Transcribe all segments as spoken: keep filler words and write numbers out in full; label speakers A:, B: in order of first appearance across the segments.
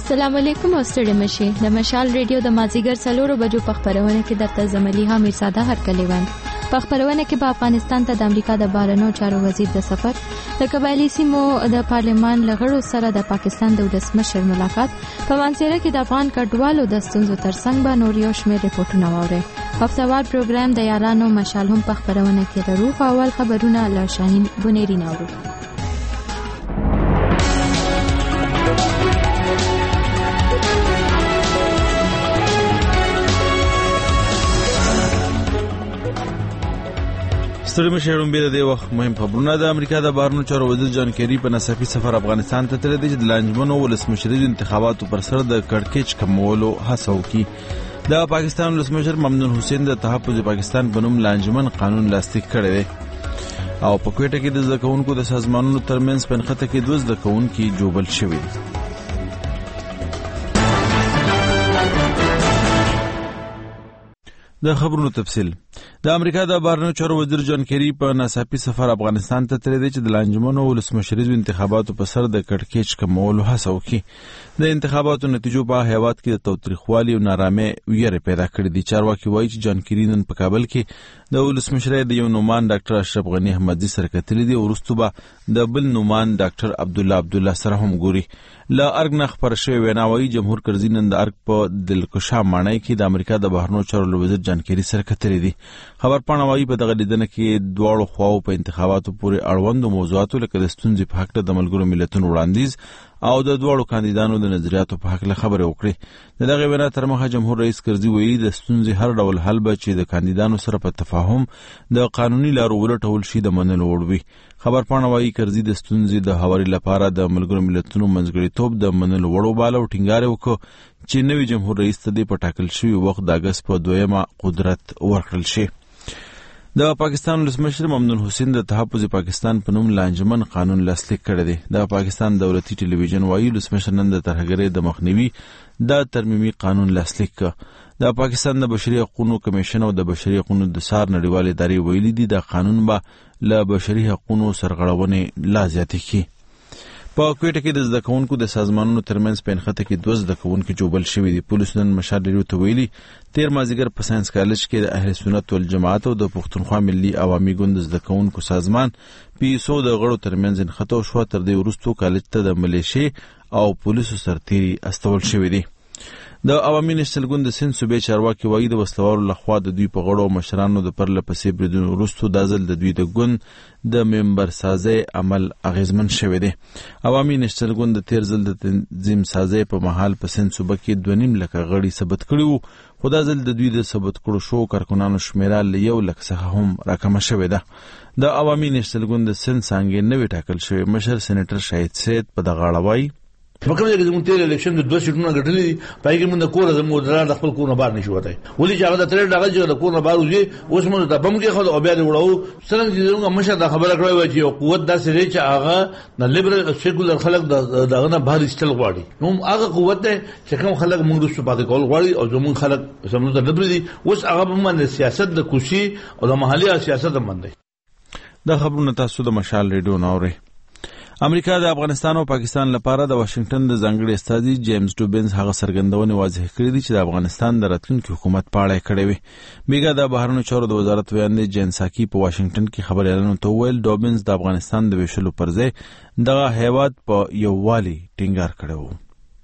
A: السلام علیکم او ستړي مشي د مشال ریډیو د مازیګر څلورو بجو په خبرونه کې درته زملیها میرزاده هرکلیوان په خبرونه کې په افغانستان ته د امریکا د بهرنیو چارو وزیر د سفر د قبایلی سیمو د پارلمان لغړو سره د پاکستان د ولسمشر ملاقات په مانسیره کې د افغان کډوالو د ستونزو ترڅنګ به نور یو شمېر ریپورتونه واوري. هفتهوار پروګرام د یارانو مشال هم په خبرونه کې لرو. په اول خبرونه له شاهین بنيري ناوړو.
B: ستړي مشرون به د وخت مهم خبرونه. د امریکا د بهرنیو چارو وزیر جان کیری په ناڅاپي سفر افغانستان ته تللی دی چې د لانجمنو ولسمشري انتخاباتو پر سر د کړکېچ کمولو هڅه وکړي. د پاکستان ولسمشر ممنون حسین د تحفظ پاکستان په نوم لانجمن قانون لاسلیک کړی دی او په کوټه کې د زده کوونکو د سازمانونو ترمنځ په نښته کې دوه زده کوونکي جوبل شوي دي. د خبرونو تفصیل. د امریکا د بهرنیو چارو وزیر جان کیری په ناڅاپي سفر افغانستان ته تللی دی چې د لانجمنو ولسمشریزو انتخاباتو په سر د کړکېچ کمولو هڅه وکړي. د انتخاباتو نتیجو په هیواد کې د تاوتریخوالي او نارامۍ ویره پیدا کړې دي. چارواکي وایي چې جان کیری نن په کابل کې د ولسمشرۍ د یو نومان ډاکټر اشرف غنی احمدزي سره کتلي دي او وروسته به د بل نومان ډاکټر عبدالله عبدالله سره هم ګوري. له ارګ نه خپره شوې وینا وایي جمهور کرزي نن د ارګ په دلکشا ماڼۍ کې د امریکا د بهرنیو چارو وزیر جان کیری سره کتلي دي. خبرپاڼه وایي په دغه لیدنه کې دواړو خواو په انتخاباتو پورې اړوندو موضوعاتو لکه د ستونزې په حق د ملګرو ملتونو وړاندیز او د دواړو کاندیدانو د نظریاتو په حق له خبرې وکړي. د دغه وینا تر مخه جمهور رئیس کرزي ویلي د ستونزې هر ډول حل به چې د کاندیدانو سره په تفاهم د قانوني لارو ولټول شي د منلو وړ وي. خبرپاڼه وایي کرزي د ستونزې د هواري لپاره د ملګرو ملتونو منځګړیتوب د منلو وړ وباله او ټینګار وکړ چې نوي جمهور رئیس ته د په ټاکل شوي وخت د اګست په دویمه قدرت ورکړل شي. د پاکستان ولسمشر ممنون حسین د تحفظ پاکستان په نوم لانجمن قانون لاسلیک کړی دی. د پاکستان دولتي ټلویزیون وایي ولسمشر نن د ترهګرۍ د مخنیوي د ترمیمي قانون لاسلیک کړ. د پاکستان د بشري حقوقو کمیشن او د بشري حقوقو د سار نړیوالې ادارې ویلي دي د قانون به له بشري حقوقو سرغړونې لا زیاتې کړي. په کوټه کې د زده کوونکو د سازمانونو ترمنځ په نښته کې دوه زده کوونکي جوبل شوي دي. پولیسو نن مشال ریډیو ته ویلي تیر مازدیګر په ساینس کالج کې د اهل سنت والجماعت او د پښتونخوا ملي عوامي ګوند زده کوونکو سازمان پیسو د غړو ترمنځ نښته شو. تر دې وروسته کالج ته د ملیشې او پولیسو سرتیري استول شوي دي. د عوامي نېشنل ګوند د سند صوبې چارواکي وایي د وسلوالو لخوا د دوی په غړو مشرانو د پرله پسې بریدونو وروسته دا ځل د دوی د ګوند د ممبر سازۍ عمل اغیزمن شوی دی. عوامي نېشنل ګوند د تیر ځل د تنظیم سازۍ په مهال په سند صوبه کې دوه نیم لکه غړي ثبت کړي وو خو دا ځل د دوی د ثبت کړو شو کارکونانو شمیره له یو لک څخه هم راکمه شوې ده. د عوامي نېشنل ګوند د سند څانګې نوې ټاکل شوی مشر سېنیټر شاهد سید په دغه اړه وایي
C: په کومه کې زموږ تیر الیکشن د دوه سیټونو ګټلې پای کې موږ د کور زموږ درا د خپل کور نه بار نشو وته ولې چې هغه د تر دغه چې د کور نه بار وځي اوس موږ ته بم کې خو او بیا وړو څنګه چې موږ مشه د خبره کړو چې یو قوت داسې دی چې هغه د لیبرل سیکولر خلک دغه نه بهر استل غواړي نو هغه قوت دی چې کوم خلک موږ رسو پاتې کول غواړي او زموږ خلک زموږ د لیبرل دي اوس هغه باندې سیاست د کوشي او د محلي سیاست باندې.
B: د خبرونو تاسو د مشال ریډیو ناوړي. امریکا د افغانستان او پاکستان لپاره د واشنگټن د ځانګړي استازي جیمز ډوبنز هغه څرګندونې واضح کړې دي چې د افغانستان د راتلونکي حکومت په اړه کړې وي. بیګا د بهرنیو چارو د وزارت ویاندې جین ساکي په واشنگټن کې خبريالانو ته وویل ډوبنز د افغانستان د ویشلو پر ځای دغه هیواد په یووالي ټینګار کړی و.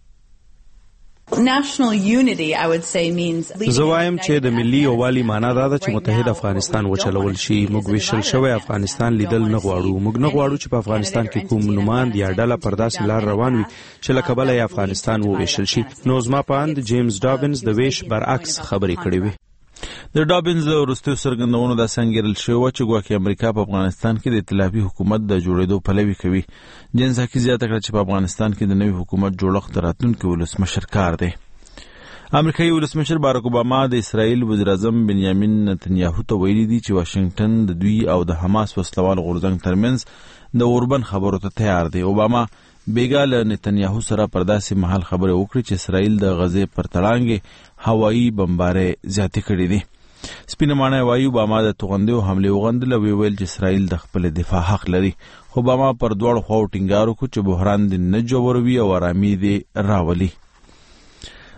D: National unity, I would say, means
E: زوایم چې د ملي یووالي معنا دا ده چې متحد افغانستان وچلول شي. موږ ویشل شوی افغانستان لیدل نه غواړو. موږ نه غواړو چې په افغانستان کې کوم نوماند یا ډله پر داسې لار روان وي چې له کبله یې افغانستان وویشل شي. نو زما په اند جیمز ډابنز د ویش برعکس خبرې کړې وي.
B: د ډابنز د وروستیو څرګندونو دا څنګهرل شوی و چې ګواکې امریکا په افغانستان کې د ائتلافي حکومت د جوړېدو پلوي کوي. جین ساکي زیاته کړه چې په افغانستان کې د نوي حکومت جوړښت د راتلونکي ولسمشر کار دی. امریکایي ولسمشر باراک اوباما د اسرائیل وزیر اعظم بنیامین نتنیاهو ته ویلي دي چې واشنگټن د دوی او د حماس وسلوال غورځنګ ترمنځ د اوربند خبرو ته تیار دی. اوباما بیګا له نتنیاهو سره پر داسې مهال خبرې وکړي چې اسرائیل د غزې پر تړانګې هوایي بمبارۍ زیاتې کړې دي. سپینه ماڼۍ وایي اوباما د توغندیو حملې وغندله او ویل چې اسرائیل د خپل دفاع حق لري. خو اوباما پر دواړو خواو ټینګار وکړ چې بحران دې نه جوړوي او آرامي دې راولي.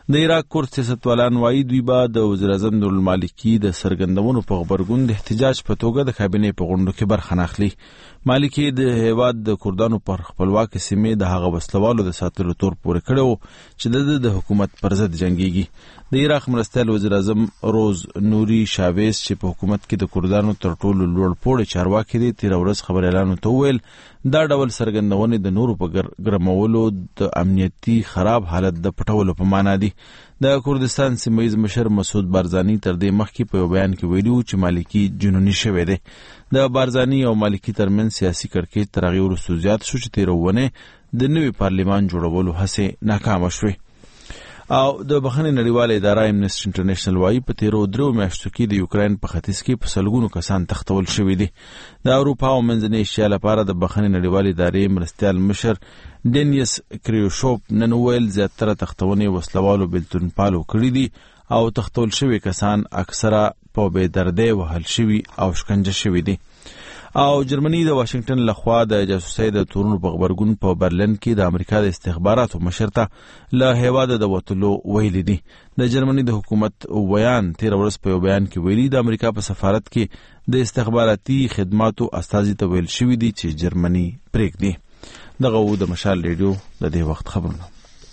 B: د عراق کور سیاستوالان وایي دوی به د وزیر اعظم نورالمالکي د څرګندونو په غبرګون د احتجاج په توګه د کابینې په غونډو کې برخه نه اخلي. مالکي د هیواد د کردانو پر خپلواک سیمې د هغه وسلوالو د ساتلو تور پورې کړی و چې د حکومت پر ضد جنګیږي. د عراق مرستیال وزیر اعظم روز نوري شاویز چې په حکومت کې د کردانو تر ټولو لوړ پوړی چارواکي دی تېره ورځ خبریالانو ته وویل دا ډول څرګندونې د نورو په ګرمولو د امنیتي خراب حالت د پټولو په معنا دي. د کردستان سیمه‌ییز مشر مسعود بارزانی تر دې مخکې په یو بیان کې ویلي و چې مالکي جنوني شوی دی. د بارزانی او مالکي ترمنځ سیاسي کړکېچ تر هغې وروسته زیات شو چې تېره اونۍ د نوي پارلمان جوړولو هڅې ناکامه شوې. او د بخښنې نړیواله اداره امنیسټي انټرنیشنل وایي په تیرو دریو میاشتو کې د یوکراین په ختیځ کې په سلګونو کسان تښتول شوي دي. د اروپا او منځنۍ ایشیا لپاره د بخښنې نړیوالې ادارې مرستیال مشر ډینیس کریوشوپ نن وویل زیاتره تښتونې وسلوالو بېلتون پالو کړي دي او تښتول شوي کسان اکثره په بېدردۍ وهل شوي او شکنجه شوي دي. او جرمني د واشنگټن لخوا د جاسوسۍ د تورونو په غبرګون په برلین کې د امریکا د استخباراتو مشر ته له هیواده د وتلو ویلي دي. د جرمني د حکومت ویان تېره ورځ په یو بیان کې ویلي د امریکا په سفارت کې د استخباراتي خدماتو استازي ته ویل شوي دي چې جرمني پرېږدي. دغه و د مشال ریډیو د دې وخت خبرونه.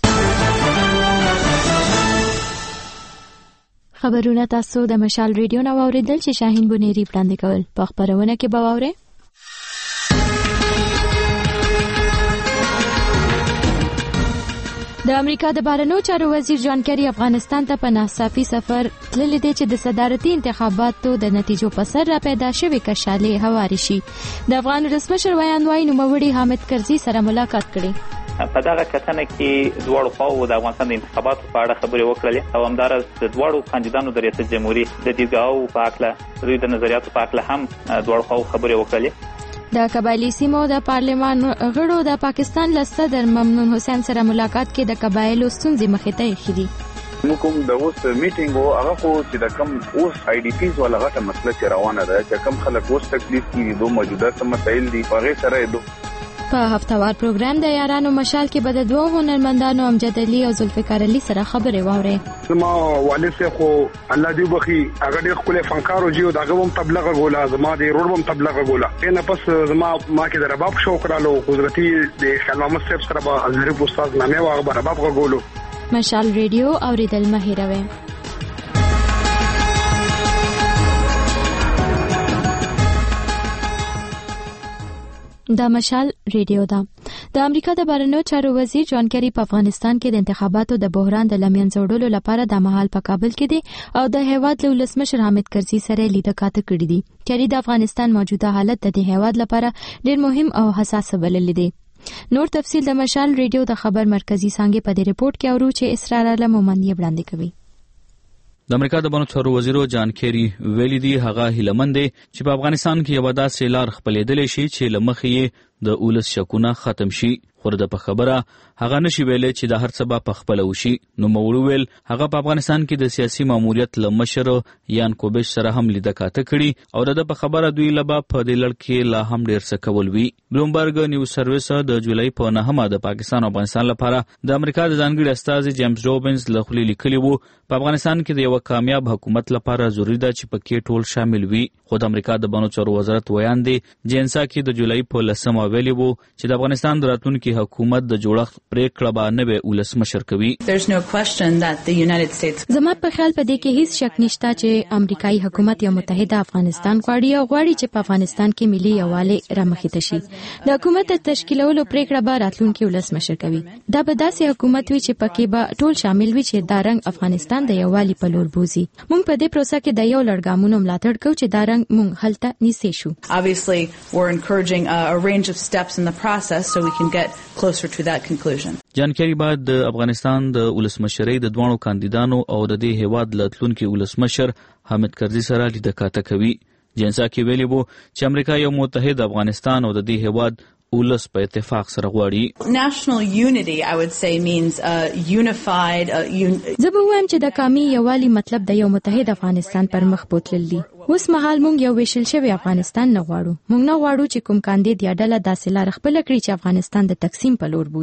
A: خبرونه تاسو د مشال ریډیو نو اوریدل چې شاهین بونيري وړاندې کول. په خبرونه کې به واورئ د امریکا د بهرنیو چارو وزیر جان کیری افغانستان ته په ناڅاپي سفر تللی دی چې د صدارتي انتخاباتو د نتیجو په سر را پیدا شوې کشالې هواري شي. د افغان رسمشر ویان وایي نوموړي حامد کرزي سره ملاقات کړي.
F: په دغه کتنه کې دواړو خواو د افغانستان د انتخاباتو په اړه خبرې وکړلې او همدارس د دواړو کاندیدانو د ریاست جمهوریت د دیدګاهو په اړه دوی د نظریاتو په اړه هم دواړو خواو خبرې وکړلې.
A: د قبایلی سیمو د پارلمان غړو د پاکستان له صدر ممنون حسین سره ملاقات کې د قبایلو ستونزې مخې ته ایښې دي.
G: موږ کوم د اوس میټینګ او هغه خو چې د کم اوس آی ډی پیز ولا غټه مسله چې روانه ده چې کم خلک اوس تکلیف کې دوه موجوده سم مسایل دي هغه سره دوه
A: په هفتوار پروګرام د یارانو مشال کې به د دوه هنرمندانو امجد علي او ذوالفقار علي سره خبرې واوري.
H: ما والد سه خو الله دې بخي هغه ډېر خپل فنکارو جیو دغه هم تبلیغ غولا زما د رور هم تبلیغ غولا نه پس زما ما کې د رباب شو کړالو قدرتي د خان محمد صاحب سره به حضرت استاد نامه واغ رباب غولو.
A: مشال ریډیو اوریدل مهیروي. دا مشال ریډیو ده. د امریکا د بهرنیو چارو وزیر جان کیری په افغانستان کې د انتخاباتو د بحران د لمنځه وړلو لپاره د مهال په کابل کې دی او د هیواد له ولسمشر حامد کرزي سره لیدل کاته کړی دی. کیری د افغانستان موجوده حالت د هیواد لپاره ډېر مهم او حساس بللی دی. نور تفصیل د مشال ریډیو د خبر مرکزی څنګه په دې رپورت کې اورو چې اسرار علم مومندی وړاندې کوي.
I: د امریکا د بهرنیو چارو وزیر جان کیری ویلي دی هغه هیلمن دی چې په افغانستان کې یو داسې لار خپلېدلی شي چې لمخې د اولس شکونه ختم شي. خو د په خبره هغه نشي ویلې چې د هر څه به په خپل وشي. نو موړو ویل هغه په افغانستان کې د سیاسي ماموریت له مشر یان کوبش سره هم لیدل کاته کړي او د په خبره دوی لبا په دې لړ کې لا هم ډیر څه کول وی. بلومبرګ نیوز سرویس د جولای په نهمه د پاکستان او افغانستان لپاره د امریکا د ځانګړي استازي جیمز روبنز له خولي لیکلی وو په افغانستان کې د یو کامیاب حکومت لپاره ضروری ده چې پکې ټول شامل وي. خو د امریکا د بهرنیو چارو وزارت ویان دی جنسا کې د جولای په لسمه ویلي وو چې د افغانستان د راتلونکي حکومت د جوړښت پریکړه به نه به ولسمشر کوي.
A: زما په خیال په دې کې هیڅ شک نشته چې امریکایي حکومت یو متحده افغانستان غواړي او غواړي چې په افغانستان کې ملي یووالی رامخې شي. د حکومت د تشکیلولو پریکړه به راتلونکي ولسمشر کوي. دا به داسې حکومت وي چې پکې به ټول شامل وي چې دا رنګ افغانستان د یووالي په لور بوزي. موږ په دې پروسه کې د یو لړګامونو ملاتړ کوو چې دا رنګ موږ هلته نیسې شو.
D: Obviously, we're encouraging a, a range of steps in the process so we can get closer to that conclusion.
I: جان کیری بعد د افغانستان د ولسمشرۍ د دوه کاندیدانو او د دې هیواد لاتلونکي ولسمشر حامد کرزي سره لیدل کاته کوي. جنسا کې ویلي وو چې امریکا یو متحد افغانستان او د دې هیواد ولس په اتفاق سره غواړي.
D: National unity, I would say, means a unified.
A: زه به وایم چې د قومي یووالي مطلب د یو متحد افغانستان پر مخ بوتلل دي. اوس مهال مونږ یو ویشل شوی افغانستان نه غواړو. مونږ نه غواړو چې کوم کاندید یا ډله داسې لار خپل کړي چې افغانستان د تقسیم په لور بوزي.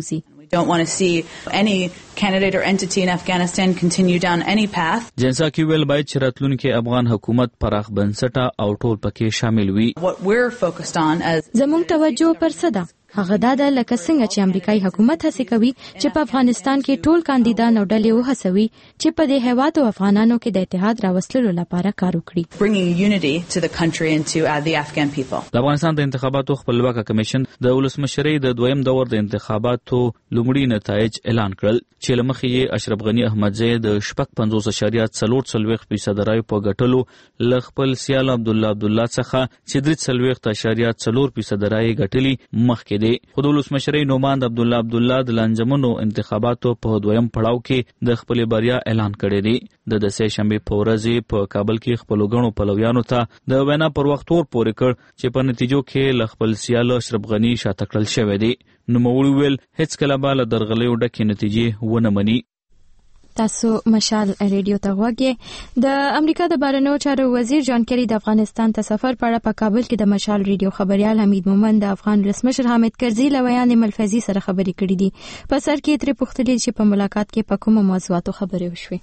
D: We don't want to see any candidate or entity in Afghanistan continue down any path.
I: جنساکی ویل باید چې راتلونکي افغان حکومت پراخ بنسټه او ټول پکې شامل وي.
D: What we're focused on as
A: زموږ توجه پر څه ده؟ هغه دا ده لکه څنګه چې امریکایي حکومت هڅه کوي چې په افغانستان کې ټول کاندیدان او ډلې وهڅوي چې په دې هیواد او افغانانو کې د اتحاد راوستلو لپاره کار وکړي.
D: bringing unity to the country and to uh, the Afghan people.
I: د افغانستان د انتخاباتو خپلواک کمیشن د ولسمشرۍ د دویم دور د انتخاباتو لومړي نتایج اعلان کړل چې لمخې یې اشرف غنی احمدزی د شپږ پنځوس اشاریه څلور څلوېښت فیصد رای په ګټلو له خپل سیال عبدالله عبدالله څخه چې درې څلوېښت اشاریه څلور فیصد رای ګټلي مخکې دی. خو د ولسمشرۍ نوماند عبدالله عبدالله د لانجمنو انتخاباتو په دویم پړاو کې د خپلې بریا اعلان کړی دی. د د سې شنبې په ورځ په کابل کې خپلو ګڼو پلویانو ته د وینا پر وخت ور پورې کړ چې په نتیجو کې له خپل سیال اشرف غنی شاته کړل شوی دی. نوموړي ویل هیڅ کله به له درغلیو ډکې نتیجې ونه مني.
A: تاسو مشال ریډیو ته غوږی. د امریکا د بهرنیو چارو وزیر جان کیری د افغانستان ته سفر په اړه په کابل کې د مشال ریډیو خبريال حمید مومند د افغان ولسمشر حامد کرزي له ویان ملفظي سره خبرې کړې دي. په سر کې ترې پوښتنه چې په ملاقات کې په کومو موضوعاتو خبرې وشوې.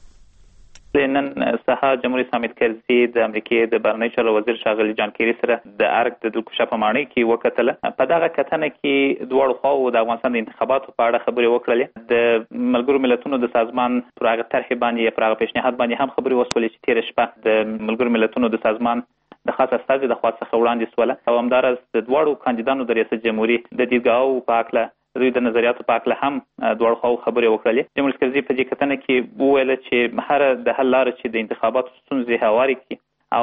F: نن سهار جمهوریت حامد کرزي د امریکای د بهرنیو چارو وزیر ښاغلي جان کیری سره د ارګ د دلکوشا په ماڼۍ کې وکتل. په دغه کتنه کې دواړو خواو د افغانستان د انتخاباتو په اړه خبرې وکړلې. د ملګرو ملتونو د سازمان پر هغه طرح باندې پر هغه پیشنهاد باندې هم خبرې وشولې چې تیر شپه د ملګرو ملتونو د سازمان د خاص استازي د خوا څخه وړاندې سوله او همدارس د دواړو کاندیدانو د ریاست جمهوریت د دیدګاهو په اړه دوی د نظریاتو په اړه هم دواړو خواو خبرې وکړلې. جمهوریت کرزي په دې کتنه کې وویل چې هر د حل لار چې د انتخاباتو ستونزې هواري کړي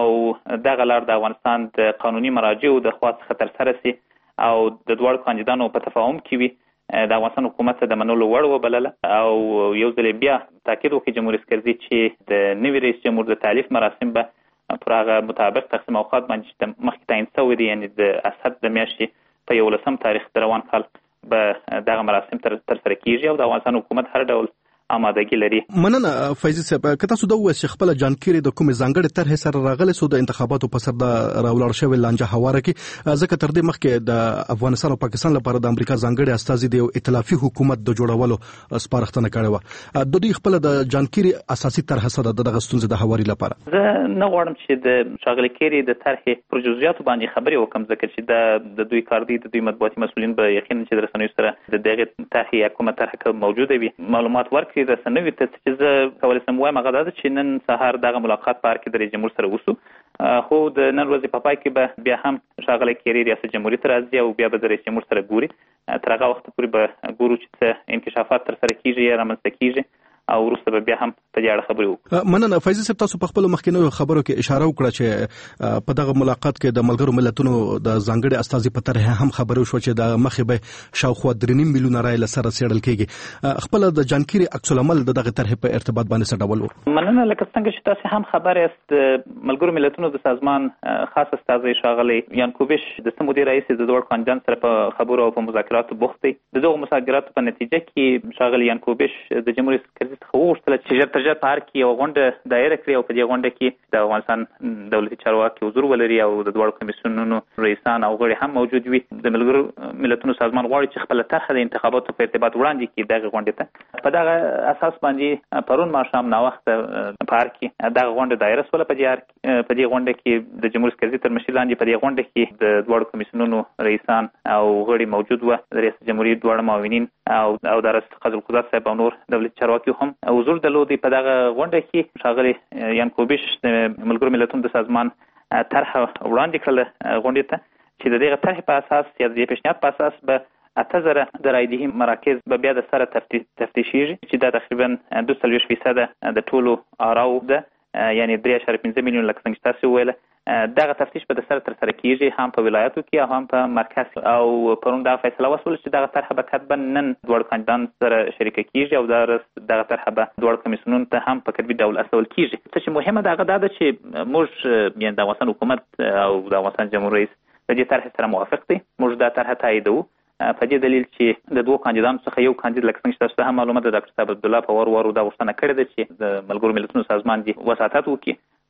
F: او دغه لار د افغانستان د قانوني مراجعو د خوا څخه ترسره سي او د دواړو کاندیدانو په تفاهم کې وي د افغانستان حکومت د منلو وړ وبلله او یو ځل بیا تاکید وکړي جمهوریت کرزي چې د نوي رئیس جمهور د تالیف مراسم به پر هغه مطابق تقسیم اوقات باندې مخکې تعیین شوی دی، یعنی د اسد د میاشتې په یولسم تاریخ د روان کال به دغه مراسم تر سره کیږي او د افغانستان حکومت هر ډول آمادګي لري.
J: مننه فیضي صاحب. که تاسو دا وایئ چې خپل جان کیری د کومې ځانګړې طرحې سره راغلی سو د انتخاباتو په سر د راولاړ شوی لانجه هواره کې، ځکه تر دې مخکې د افغانستان او پاکستان لپاره د امریکا ځانګړي استازي د ائتلافي حکومت د جوړولو سپارښتنه کړې وه. د دوی خپل د جان کیری اساسي طرح سره دغه ستونزې د هواري لپاره
F: زه نه غواړم چې د ښاغلي کیری د طرحې پر جزئیاتو باندې خبرې وکم، ځکه چې د دوی کار دی د دوی مطبوعاتي مسؤلین به یقینا چې د رسنیو سره د دغه طرحې یا کومه طرحه موجوده وي معلومات ورکړي. رسنوي ته چې زه کولی شم وایم هغه دا ده چې نن سهار دغه ملاقات په اړه کې د رئیس جمهور سره وشو، خو د نن ورځې په پای کې به بیا هم ښاغلی کیری ریاست جمهوریت ته راځي او بیا به د رئیس جمهور سره ګوري. تر هغه وخته پورې به ګورو چې څه انکشافات تر سره کیږي یا رامنځته کیږي او وروسته به بیا هم په دې اړه خبرې وکړو.
J: مننه فیضي صاحب. تاسو په خپل مخکینیو خبرو کې اشاره وکړه چې په دغه ملاقات کې د ملګرو ملتونو د ځانګړي استازي په طرح هم خبرې وشو چې د مخې به شاوخوا درې نیم میلیونه رای له سره څېړل کېږي. خپل د جان کیری عکس العمل د دغه طرح په ارتباط باندې څه ډول و؟
F: مننه. لکه څنګه چې تاسو هم خبر یاست ملګرو ملتونو د سازمان خاص استازي ښاغلی یانکوبیش د سمودي رئیس د دوړ کاندیدان سره په خبرو او په مذاکراتو بوخت دی. د دغه مذاکراتو په نتیجه کې ښاغلی یانکوبیش د جمهوریت کرزي څخه وغوښتل چې ژر تر ژره په هر کې یوه غونډه دایره کړي او په دې غونډه کې د افغانستان دولتي چارواکي حضور ولري او د دواړو کمیسیونونو رئیسان او غړي هم موجود وي. د ملګرو ملتونو سازمان غواړي چې خپله طرحه د انتخاباتو په ارتباط وړاندې کړي دغه غونډې ته. په دغه اساس باندې پرون ماښام ناوخته په هر کې دغه غونډه دایره شوله. په دې په دې غونډه کې د جمهوریت کرزي تر مشرۍ لاندې په دې غونډه کې د دواړو کمیسیونونو رئیسان او غړي موجود وو. د ریاست جمهوریت دواړه معاونین او او د رئیس قاضي القضات صاحب او نور دولتي چارواکي هم حضور درلود. په دغه غونډه کې ښاغلی یانکوبیش د ملګرو ملتونو د سازمان طرحه وړاندې کړله غونډې ته چې د دغه طرحې په اساس یا د دې پیشنهاد په اساس به اته زره د رایدهي مراکز به بیا د سره تفتیشیږي چې دا تقریبا دوه څلوېښت فیصده د ټولو آراو ده، یعنی درې اعشاریه پنځه میلیون لکه څنګه چې تاسو وویله. دغه تفتیش به د سره تر سره کیږي هم په ولایاتو کې او هم په مرکز. او پرون دغه فیصله وشوله چې دغه طرحه به کتبا نن دواړو کاندیدان سره شریکه کیږي او دغه طرحه به دواړو کمیسیونونو ته هم په کتبي ډول استول کیږي. څه چې مهمه ده هغه دا ده چې موږ یعنې د افغانستان حکومت او د افغانستان جمهور رئیس د دې طرحې سره موافق دی. موږ دا طرحه تاییدوو په دې دلیل چې د دوه کاندیدانو څخه یو کاندید لکه څنګه چې تاسو ته هم معلومه ده ډاکټر صاحب عبدالله په ور ورو دا غوښتنه کړې ده چې د ملګرو ملتونو سازمان دې وساطت وکړي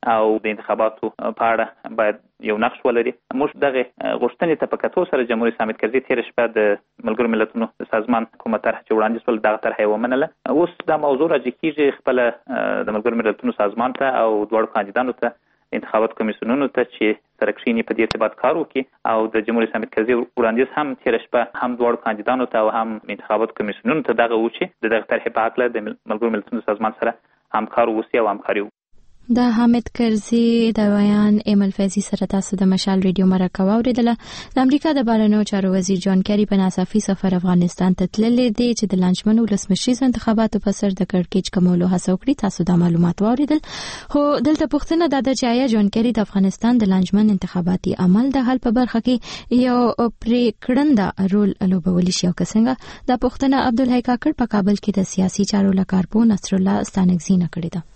F: او د انتخاباتو په اړه باید یو نقش ولري. موږ دغه غوښتنې ته په کتو سره جمهوریت اسلامي کرزي تېره شپه د ملګرو ملتونو سازمان کومه طرح چې وړاندې شول دغه طرح یې ومنله. اوس دا موضوع راجع کېږي خپله د ملګرو ملتونو سازمان ته او دواړو کاندیدانو ته انتخابات کمیسیونونو ته چې سره کښېني په دې ارتباط کار وکړي او د جمهوریت اسلامي کرزي وړاندیز هم تېره شپه هم دواړو کاندیدانو ته او هم انتخابات کمیسیونونو ته دغه و چې د دغه طرحې په هکله د ملګرو ملتونو سازمان سره همکار اوسي او همکاري وکړي.
A: د حامد کرزي د بیان ایمل فیضي سره تاسو د مشال ریډیو مرکه واوریدله. د امریکا د بهرنیو چارو وزیر جان کیری په ناڅاپي سفر افغانستان ته تللی دی چې د لانجمنو ولسمشریز انتخاباتو په سر د کړکېچ کمولو هڅه وکړي. تاسو دا معلومات واوریدل. خو دلته پوښتنه دا ده چې آیا جان کیری د افغانستان د لانجمن انتخاباتي عمل د حل په برخه کې یو پریکړنده رول لوبولی شي او څنګه؟ دا پوښتنه عبدالحی کاکړ په کابل کې د سیاسي چارو لکارپو نصر الله ستانکزي نه کړې ده.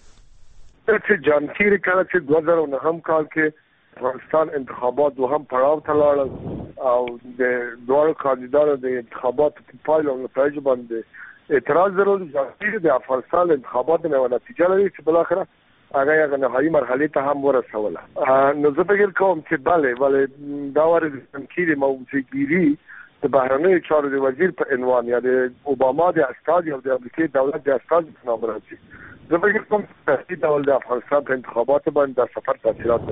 K: چې جان کیری کله چې دوه زره نه هم کال کې افغانستان انتخابات دوهم پړاو ته لاړل او د دوه کاندیدانو د انتخاباتو په پایله نتایج باندې اعتراض درلود. جان کیری د افغانستان انتخاباتو نه نتیجه لري چې بل اخره هغه هغه نهایي مرحله ته هم ورسوله. نو زه فکر کوم چې بله بله دا ور جان کیری موضوعګيري د بهرنیو چارو د وزیر په عنوان یا د اوباما د استاد یا د امریکای دولت د استاد په نامه راځي. زه فکر کوم چې د افغانستان په انتخاباتو باندې د سفر تاثیرات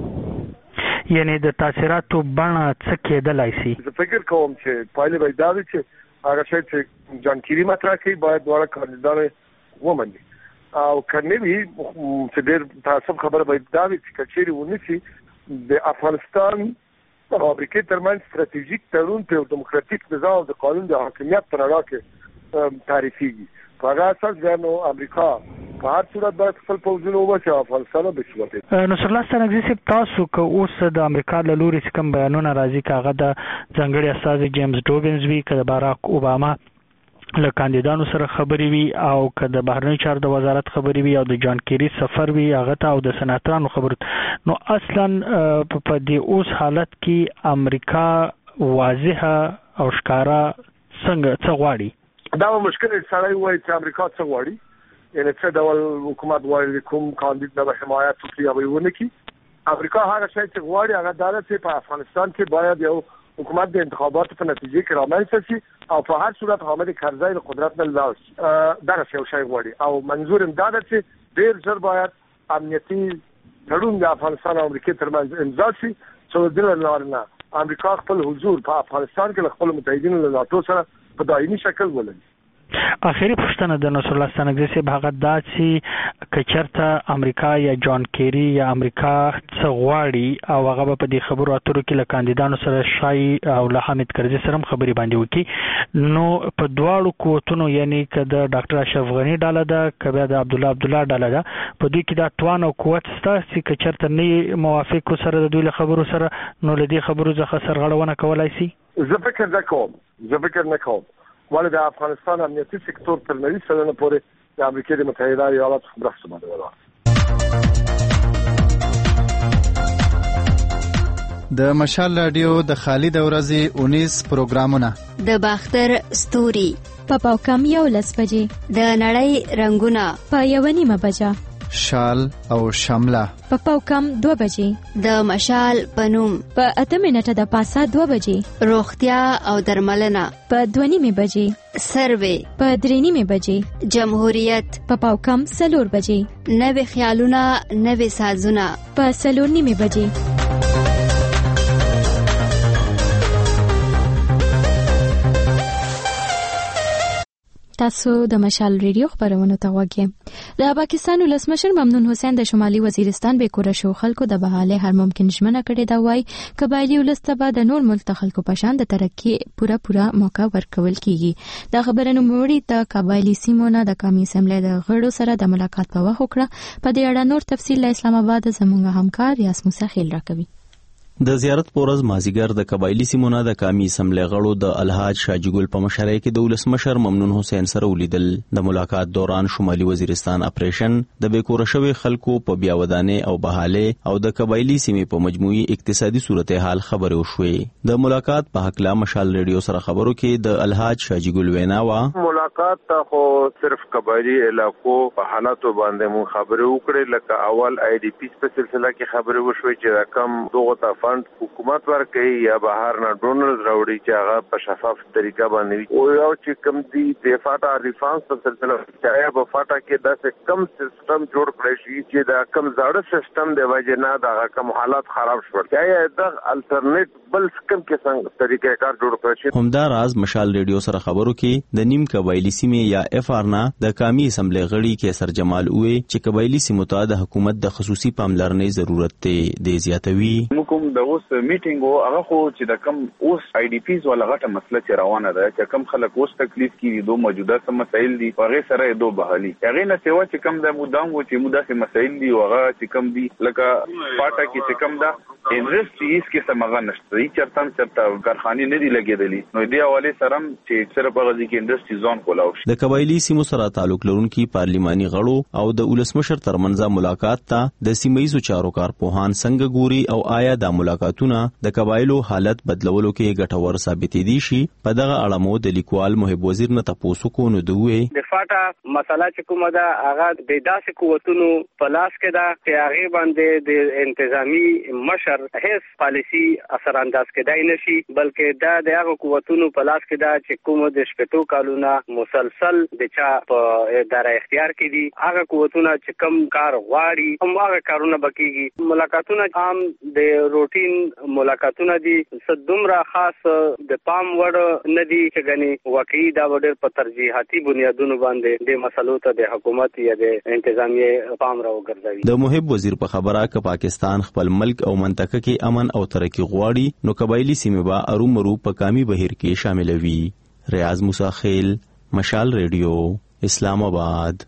K: درلودل.
L: یعنی د تاثیراتو بڼه څه کېدلای شي؟
K: زه فکر کوم چې پایله به دا وي چې هغه شی چې جان کیری مطرح کوي باید دواړه کاندیدان ومني او کنه وي چې ډېر تاسو خبره باید دا وي چې کچېری ونیسي د افغانستان او امریکا ترمن ستراتیژیک تړون په دیموکراتیک نظام او د قانون د حاکمیت پر اړه کې تعریفيږي. په هغه اساس غواړو امریکا په هر صورت باید خپل پوځونه وباسي او افغانستان به شوته.
L: نصر الله ستانکزي صاحب تاسو که اوس د امریکا له لوري کوم بیانونه راځي کاغه د ځنګړي استاد جیمز ډوګنز وی کله باراک اوباما له کاندیدانو سره خبري وي او که د بهرنیو چارو د وزارت خبري وي او د جان کیری سفر وي هغه ته او د سناترانو خبرو نو اصلا په دې اوس حالت کې امریکا واضحه او ښکارا څنګه څه غواړي؟
K: دا مشکل سړی وایي چې امریکا څه غواړي، یعنی څه ډول حکومت غواړي، کوم کاندید به حمایت وکړي او ونه کړي. امریکا هغه شی چې غواړي هغه دا ده چې په افغانستان کې باید یو حکومت د انتخاباتو په نتیجه کې رامنځته شي او په هر صورت حامد کرزی له قدرت نه لاړ شي. دا یو شی غواړي او منظور هم دا ده چې ډېر ژر باید امنیتي تړون د افغانستان او امریکا ترمنځ امضا شي چې د لاره نه امریکا خپل حضور په افغانستان کې خپل متحدینو له ناتو سره په دایمي شکل ولري.
L: اخیری پوښتنه د نصر الله ستانکزي صاحب هغه دا چې کچرته امریکا یا جان کیری یا امریکا څه غواړي او هغه په دې خبرو اترو کې له کاندیدانو سره شای او له حامد کرزي سره خبري باندې وکړي، نو په دواړو قوتونو یعنی که د ډاکټر اشرف غنی ډاله ده که بیا د عبدالله عبدالله ډاله ده په دوی کې دا توان او قوت شته چې کچرته نه موافق سره د دوی له خبرو سره نو له دې خبرو څخه سرغړونه کولای شي؟
K: زه فکر نه کوم زه فکر نه کوم ولې د افغانستان امنیتي سکتور تر نوي سلنه پورې د امریکا د متحده ایالاتو په مرسته باندې ولاړ.
M: د مشال رادیو د خالد ورځې اونیس پروګرامونه
N: د باختر ستوري
A: په پاوکم یو لس بجې،
N: د نړۍ رنگونه
A: په یو نیمه بجه،
M: شال او شمله
A: په پاوکم دوه بجې،
N: د مشال پنوم
A: په اته منټه د پاسه دوه بجې،
N: روغتیا او درملنه
A: په دوه نیمه بجې،
N: سروې
A: په درې نیمه بجې،
N: جمهوریت
A: په پاوکم څلور بجې،
N: نوې خیالونه نوې سازونه
A: په څلور نیمه بجې. تاسو د مشال ریډیو خبرونو ته وګورئ. د پاکستان ولسمشر ممنون حسین د شمالي وزیرستان به کور شو خلکو د بحاله هر ممکن ژمنه کړې دا وای قبایلی ولسته به د نور ملک خلکو په شان د ترقی پورا پورا موقع ورکول کیږي. دا خبره نو موري ته قبایلی سیمونه د قومي اسمبلی د غړو سره د ملاقات په وخت وکړه. په دې اړه نور تفصیل له اسلام آباد زموږ همکار یاس موسی خیل راکوي.
E: د زیارت پورز مازیګر د قبایلی سیمونه د قومي اسمبلی غړو د الحاج شاجګل په مشرۍ کې د ولسمشر ممنون حسین سره ولیدل. د ملاقات دوران شمالي وزیرستان اپریشن د بیکور شوی خلکو په بیا ودانې او بحاله او د قبایلی سیمې په مجموعي اقتصادي صورتحال خبرې وشوې. د ملاقات په حق لا مشال ریډیو سره خبرو کې د الحاج شاجګل وینا وا
G: ملاقات ته خو صرف قبایلی علاقو په حالاتو باندې مون خبرې وکړې، لکه اول آی ډی پی په سلسله کې خبرې وشوې چې کم دغه ته فند حکومت ورکړي یا بهر نه ډونرز راوړي چې هغه په شفاف طریقه باندې او یو چې کم دی د فاټا ریفانس په سلسله کې یا په فاټا کې داسې کم سیستم جوړ کړی شي چې دا کم زړه سیستم دی وجه نه دا کم حالات خراب شول یا د الټرنیټ بل کم کې څنګه طریقې کار جوړ کړی شي.
E: همدا راز مشال ریډیو سره خبرو کې د نیم قبایلی سیمې یا اف آر نه د قومي اسمبلی غړي کې سر جمال وې چې قبایلی سیمو ته د حکومت د خصوصي پاملرنې ضرورت ته د زیاتوي.
G: کوم د اوس میټینګ او هغه خو چې د کم اوس آی ډی پیز ولا غټه مسله چې روانه ده چې کم خلک اوس تکلیف کیږي دوه موجوده سم مسایل دي هغه سره دوه بحالي هغه نه سیوا چې کم د مودام و چې مودا سم مسایل دي هغه چې کم دي لکه پاټا کې چې کم ده انډستریز کې سمغه نشته هیڅ چرته چرته کارخانه نه دی لګیدلې نو دی حواله سره چې سره په غږی کې انډستری زون کولاو
E: د قبایلی سیمو سره تعلق لرونکي پارلیماني غړو او د ولسمشر ترمنځ ملاقات ته د سیمایي چارو کارپوهان څنګه ګوري او آیا د ملاقاتونه د قبایلو حالت بدلولو کې ګټور ثابتې دي شي په دغه اړه مو د لیکوال محب وزیر نه تاسو کو نو دوی
O: د فاټا مسله چې کومه ده هغه د داسې قوتونو په لاس کې ده چې هغه باندې د انتظامی مشر هیڅ پالیسی اثر انداز کېدای نشي بلکې دا د هغه قوتونو په لاس کې ده چې کوم د شپږو کالونو مسلسل د چا په اداره اختیار کې دي هغه قوتونه چې کم کار غواړي هم هغه کارونه بکیږي. ملاقاتونه عام د روټین ملاقاتونه دي صدومره خاص د پام وړ نه دي چې غني واقعي دا وړ په ترجیحاتي بنیادونو باندې د مسلو ته د حکومت یا د انتظامیه پام راوګرځوي.
E: د محب وزیر په خبره ک پاکستان خپل ملک او منطقه کې امن او ترقی غواړي نو قبایلی سیمه با ارومرو په کامی بهیر کې شاملوي. ریاض موسی خیل، مشال ریډیو، اسلام آباد.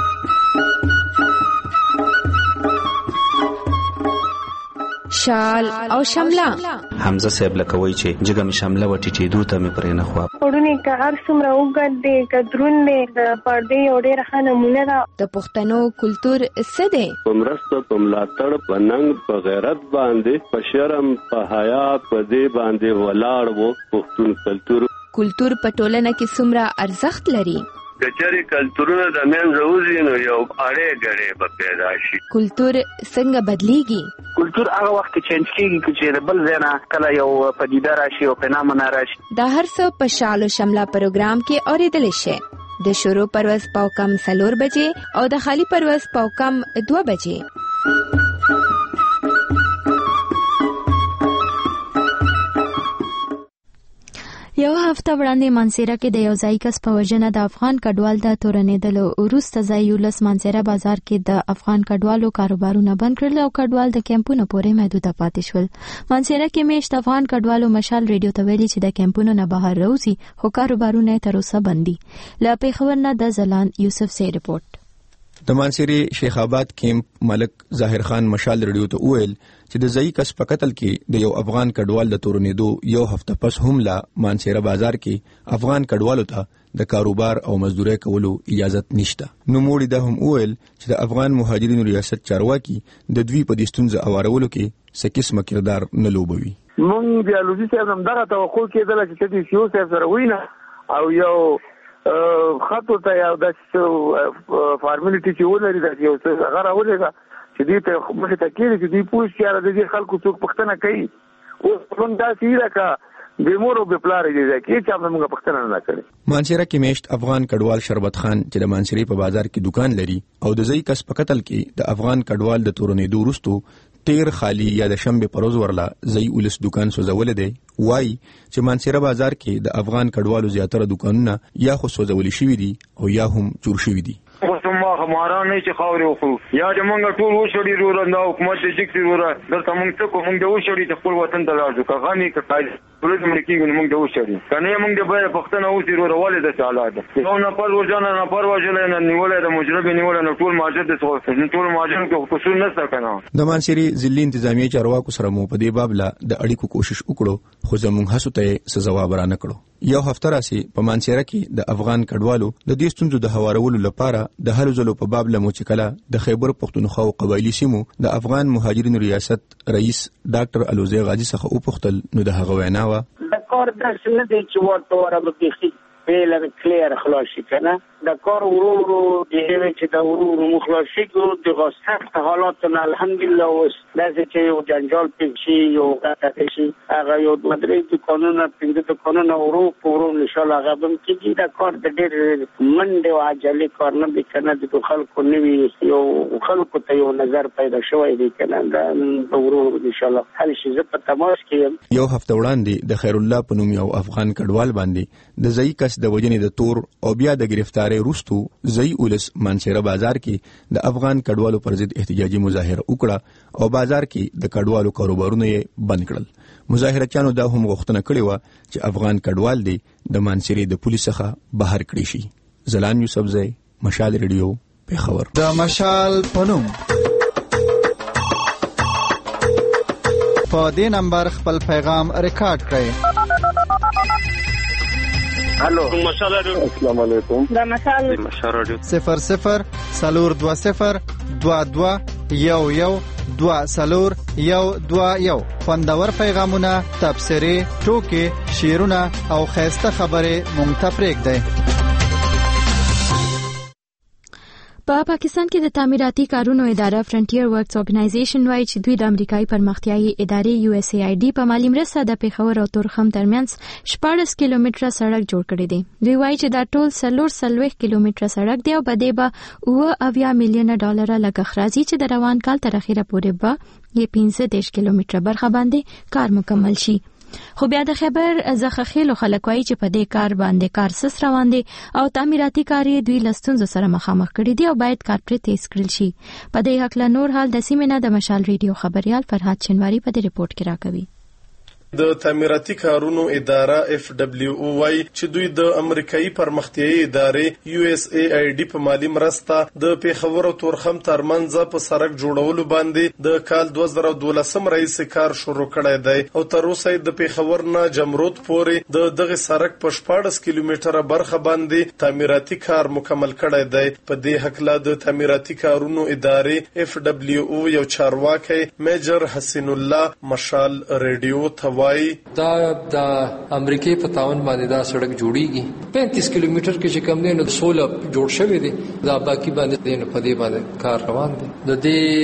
P: شال او شمله
Q: حمزه صاحب لکوي چې جګه می شمله و ټیټېدو ته می پرې نه خو
R: پړونی که هر څومره وګد دی کدرون دی د پردې او ډېر ښه نمونه ده.
P: د پښتنو کلتور څه دی؟
S: په مرسته په ملاتړ په ننګ په غیرت باندې په شرم په حیا په دې باندې ولاړ وو پښتون کلتور.
P: کلتور په ټولنه کې څومره ارزښت لري؟
S: کچري کلتورونه د منځ وځي نو یو اړې غړې به پیدا شي.
P: کلتور څنګه بدليږي؟
T: کلتور هغه وخت چینج کیږي چې بل ځای نه کله یو پدیده راشي او پنامه نه راشي.
P: دا هر څه په شال او شمله پروګرام کې اوریدل شي. د شروع پرواز پاو کم سلور بجې او د خالی پرواز پاو کم دو بجې. یو هفته وړاندې منصیره کې د یو ځای کس په وژنه د افغان کډوال د تورنېدلو وروسته ځای یولس منصیره بازار کې د افغان کډوالو کاروبارونه بند کړل او کډوال د کیمپونو پورې محدود پاتې شول. منصیره کې میشت افغان کډوالو مشال ریډیو ته ویلي چې د کیمپونو نه بهر راوځي خو کاروبارونه تر اوسه بند دي. له پیښور نه د زلان یوسف سي رپورټ.
U: د مانسيري شیخ آباد کیمپ ملک ظاهر خان مشال ریډیو ته ویل چې د ځای کس په قتل کې د یو افغان کډوال د تورنېدو یو هفته پس هم لا مانسيره بازار کې افغان کډوالو ته د کاروبار او مزدوري کولو اجازه نشته. نو موړي دا هم ویل چې د افغان مهاجرینو ریاست چارواکي د دوی په دستونځ اوارولو کې سکیس مقدار نه لوبوي.
V: مونږ بیالوجي صاحب هم دغه توقع کېدل چې د سیو صاحب سره وینا او یو خاطر ته یو د فارملیټي چې ولري د یو څه غره ولګه چې دې ته مخه ته کېږي چې دې پوښتنه کړه د دې خلکو څوک پښتنه کوي او څنګه دا سیره کا د مورو په پلار دې کې چې موږ پښتنه نه کړی.
U: مانسيره کې میشت افغان کډوال شربت خان چې د مانسيري په بازار کې دکان لري او د ځای کس په قتل کې د افغان کډوال د تورنېدو وروسته تیر خالی یا د شنبه پروز ورلا ځای ولس دکان سوځول دی. وای چې مانسيره بازار کې د افغان کډوالو زیاتره دکانونه یا خو سوځول شوي دي او یا هم چور شوي دي.
W: خصوصا خمارا نه چې خاورې وخورو یا د مونږ ټول وشړي روره د حکومت د جګسي روره دلته مونږ څه کوم د وشړي چې خپل وطن ته لاړو که غني که قاضي ټول زموږ کېږي مونږ د وشړي کنه مونږ د بیا پښتنه اوسې روره ولې د حالات یو نه پر وژنه نه پر وژنه نه نیولې د مجرم نیولې نه ټول ماجر د څو ټول ماجر کې قصور نه کنه.
U: د مانسيري ځلې انتظامیه چارواکو سره مو په دې باب لا د اړیکو کوشش وکړو خو زموږ هڅو ته څه جواب را نه کړو. یو هفته راسي په مانسيره کې د افغان کډوالو د دې ستونزو د هوارولو لپاره د هلو ځلو په باب لمو چې کله د خیبر پختونخوا او قبایلی سیمو د افغان مهاجرینو ریاست رئیس ډاکټر الوزی غازی څخه او پختل نو د هغه وینا و
X: د کار د سنت چې ورته ورغلي
B: پیل کلیر خلاص کنه د کار ورو ورو دیوی چې د ورو ورو مخلاصي کو د سخت حالات نه الحمدلله اوس داسې چې یو جنجال پیښي یو غټه شي هغه یو مدرې د قانون په د قانون ورو ورو ان شاء الله هغه هم کیږي د کار د ډېر منډه او عجله کار نه به کنه د خلکو نوي یو خلکو ته یو نظر پیدا شوی دی کنه د ورو ان شاء الله هل شي زه په تماس کې
U: یو هفته وړاندې د خیر الله په نوم یو افغان کډوال باندې د ځای کس د وجنې د تور او بیا د گرفتاری وروستو ځای اولس مانسیره بازار کې د افغان کډوالو پر ضد احتجاجي مظاهره وکړه او بازار کې د کډوالو کاروبارونه یې بند کړل مظاهرچیانو دا هم غوښتنه کړې و چې افغان کډوال دی د مانسیرې د پولیس څخه بهر کړی شي. زلان یوسفزی، مشال ریډیو، پیښور.
M: د مشال پنوم په دې نمبر خپل پیغام ریکارډ کړئ.
V: الو مشال رادیو. السلام علیکم.
R: د مشال
V: مشال رادیو
M: صفر صفر سلور دو صفر دو دو یو یو دو سلور یو دو یو. خوندور پیغامونه، تبصرې، ټوکې، شعرونه او خیسته خبرې مونږ ته پرېږدئ.
A: په پا پاکستان کې د تعمیراتي کارونو اداره فرنټیر ورکس اورګنایزیشن وايي چې دوی د امریکایي پرمختیایي ادارې یو اس ای آی ډي په مالی مرسته د پیښور او تورخم ترمنځ شپاړس کیلومتره سړک جوړ کړی دی. دوی وايي چې دا ټول څلور څلوېښت کیلومتره سړک دی او په دې به اوه اویا میلیونه ډالره لګښت راځي چې د روان کال تر اخره پورې به یې پنځه دېرش کیلومتره برخه باندې کار مکمل شي. خو بیا د خبر زخخېلو خلک وایي چې په دې کار باندې کار سس روان دي او تعمیراتي کار یې دوی له ستونزو سره مخامخ کړي دي او باید کار پرې تیز کړل شي. په دې هکله نور حال د سیمې نه د مشال ریډیو خبريال فرهاد شنواری په دې رپورت کې راکوي.
C: د تعمیراتي کارونو اداره اف دبلیو او وايي چې دوی د امریکایي پرمختیایي ادارې یو اس ای آی ډي په مالی مرسته د پیښور او تورخم ترمنځ په سړک جوړولو باندې د کال دوه زره دولسم رئیس کار شروع کړی دی او تر اوسه د پیښور نه جمرود پورې د دغه سړک په شپاړس کیلومتره برخه باندې تعمیراتي کار مکمل کړی دی. په دې هکله د تعمیراتي کارونو ادارې اف دبلیو او یو چارواکي میجر حسین الله مشال ریډیو ته
H: دا د امریکای په تاون باندې دا سړک جوړیږي پینتیس کیلومتر کې چې کم دی نو سولہ جوړ شوی دی دا باقی باندې نو په دې باندې کار روان دی. د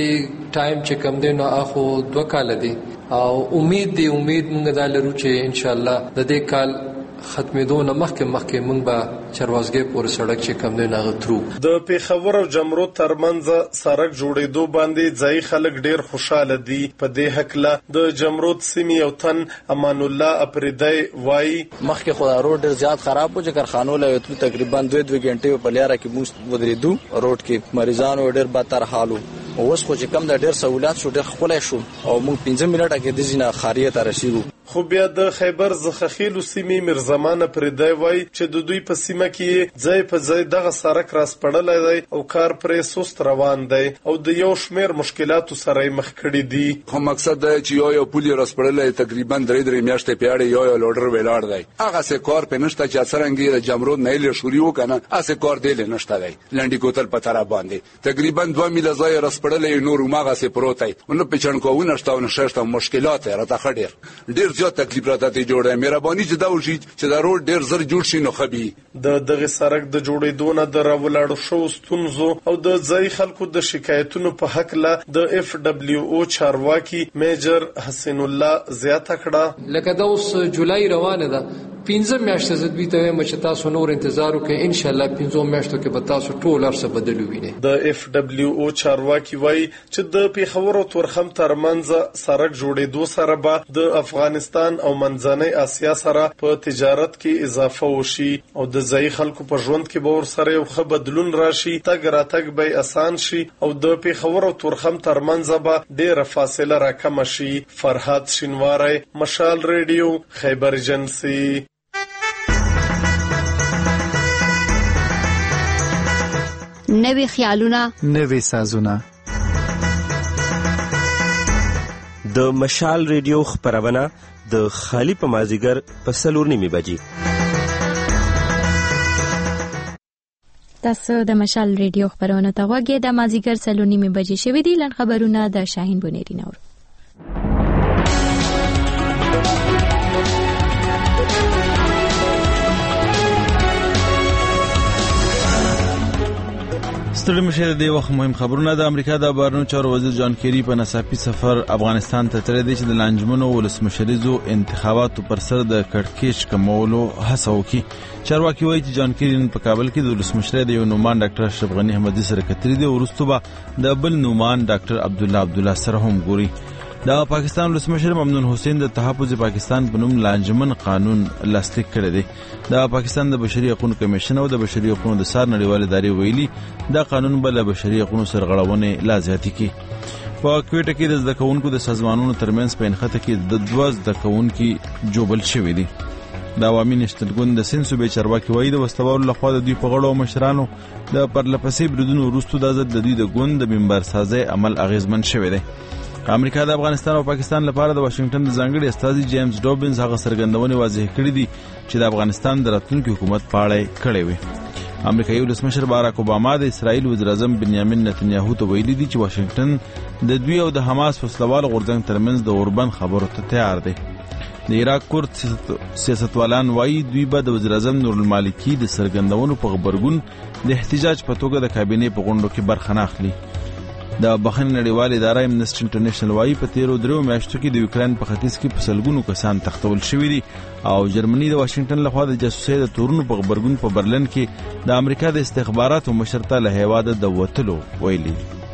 H: دې ټایم چې کم دی نو اخو دوه کال دی او امید دی امید موږ دا لرو چې ان شاء الله د دې کال ختمېدو نه مخکې مخکې موږ به چروازګې پورې سړک چې کم دی ناغه ترو.
C: د پیښور او جمرود ترمنځ سړک جوړېدو باندې ځای خلک ډېر خوشاله دي. په دې هکله د جمرود سیمې یو تن امان الله اپریدی وایي
X: مخکې خو روډ ډېر زیات خراب و چې کارخانو له تلو تقریبا دوه دوه غنټې په لیاره کې موږ ودرېدو روډ کې مریضانو ډېر بدتر حالو اوس خو چې کم د ډېر سہولت شو ډېر خپلای شو او موږ پنځه منټه کې د ځینه خاریه ته رسیدو.
C: خو بیا د خیبر زخخیلو سیمې مرزمان پردی وای چې د دوی په سیمه کې ځای په ځای دغه سړک راسپړلای دی او کار پرې سست روان دی او د یو شمیر مشکلاتو سره مخ کړي دي.
Y: خو مقصد دی چې یو یو پولی راسپړلای تقریبا درې درې میاشتې پیاړې یو یو لوډر ویلاړ دی. هغه څه کار په نشته چې څنګه د جمرود نه لې شروع وکنه اسه کار دی نشته دی لنډی کوتل په تر باندې تقریبا دوه میله ځای راسپړلای نور ماغه سه پروتای نو په چنکو نشته او نشته مشکلات راته خډیر ډیر زیات تکلیف راته جوړه مهرباني چې دا وشي چې دا روډ ډیر زر جوړ شي نو خبي
C: د دغه سړک د جوړېدو نه د راولاړو شو ستونزو او د ځای خلکو د شکایتونو په حق له د اف دبلیو او چارواکي میجر حسین الله زیاته کړه
H: لکه دا اوس جولای روانه ده پنځه میاشتې زدوی ته مچ تاسو نور انتظار وکړئ ان شاء الله پنځه میاشتو کې به تاسو ټول ارسه بدلو وینئ.
C: د اف دبلیو او چارواکي وایي چې د پیښور او تورخم ترمنځ سړک جوړېدو سره به د افغانستان او منځنۍ اسیا سره په تجارت کې اضافه وشي او د ځای خلکو په ژوند کې به ورسره یو ښه بدلون راشي تګ راتګ به اسان شي او د پیښور او تورخم ترمنځ به ډېره فاصله راکمه شي. فرهاد شینواری، مشال ریډیو، خیبر ایجنسی.
N: نوی خیالونه
M: نوی سازونه
Z: د مشال ریډیو خبرونه د خالی په مازیګر په سلور نیمه بجې.
A: تاسو د مشال ریډیو خبرونه ته غوږی د مازیګر سلور نیمه بجې شوې دي. لن خبرونه د شاهین بونیری نور.
D: ستړي مشه د وخت مهم خبرونه. د امریکا د بهرنیو چارو وزیر جان کیری په ناڅاپي سفر افغانستان ته تللی دی چې د لانجمنو ولسمشریزو انتخاباتو پر سر د کړکېچ کمولو هڅه وکړي. چارواکي وایي چې جان کیری په کابل کې د ولسمشر د یو نومان ډاکټر اشرف غنی احمدي سره کتري دی او وروسته به د بل نومان ډاکټر عبد الله عبد الله سره هم ګوري. د پاکستان ولسمشر ممنون حسین د تحفظ پاکستان په نوم لانجمن قانون لاسلیک کړی دی. د پاکستان د بشري حقوقو کمیشن او د بشري حقوقو د سار نړیوال ادارې ویلي دا قانون بل بشري حقوقو سرغړونې لا زیاتې کی. په کوټه کې د زده کوونکو د سازمانونو ترمنځ په انخته کې د دوه زده کوونکي جوبل شوې دي. د عوامي نشتلګون د سین صوبې چارواکي وایي د وسلوالو لخوا د دوی په غړو مشرانو د پرلپسې بریدونو وروسته د ځد د دوی د ګوند د منبر سازي عمل اغیزمن شوی دی. امریکا د افغانستان او پاکستان لپاره د واشنگټن د ځانګړي استازي جیمز ډوبنز هغه سرګندونې واضح کړې دي چې د افغانستان د راتلونکي حکومت په اړه کړې وي. امریکایي ولسمشر باراک اوباما د اسرائیل وزیر اعظم بنیامین نتنیاهو ته ویلي دي چې واشنگټن د دوی او د حماس وسلوال غورځنګ ترمنځ د اوربند خبرو ته تیار دی. د عراق کورد سیاستوالان وایي دوی به د وزیر اعظم نور المالکی د سرګندونو په خبرګون د احتجاج په توګه د کابینې په غونډو کې برخه نه اخلي. د بخښنې نړیوال اداره امنسټي انټرنیشنل وایي په تیرو درو میاشتو کې د یوکرين په ختیځ کې په سلګونو کسان تختول شوي دي او جرمني د واشنگټن لخوا د جاسوسۍ د تورونو په خبرګون په برلن کې د امریکا د استخباراتو مشرته له هیواده د وټلو ویلي.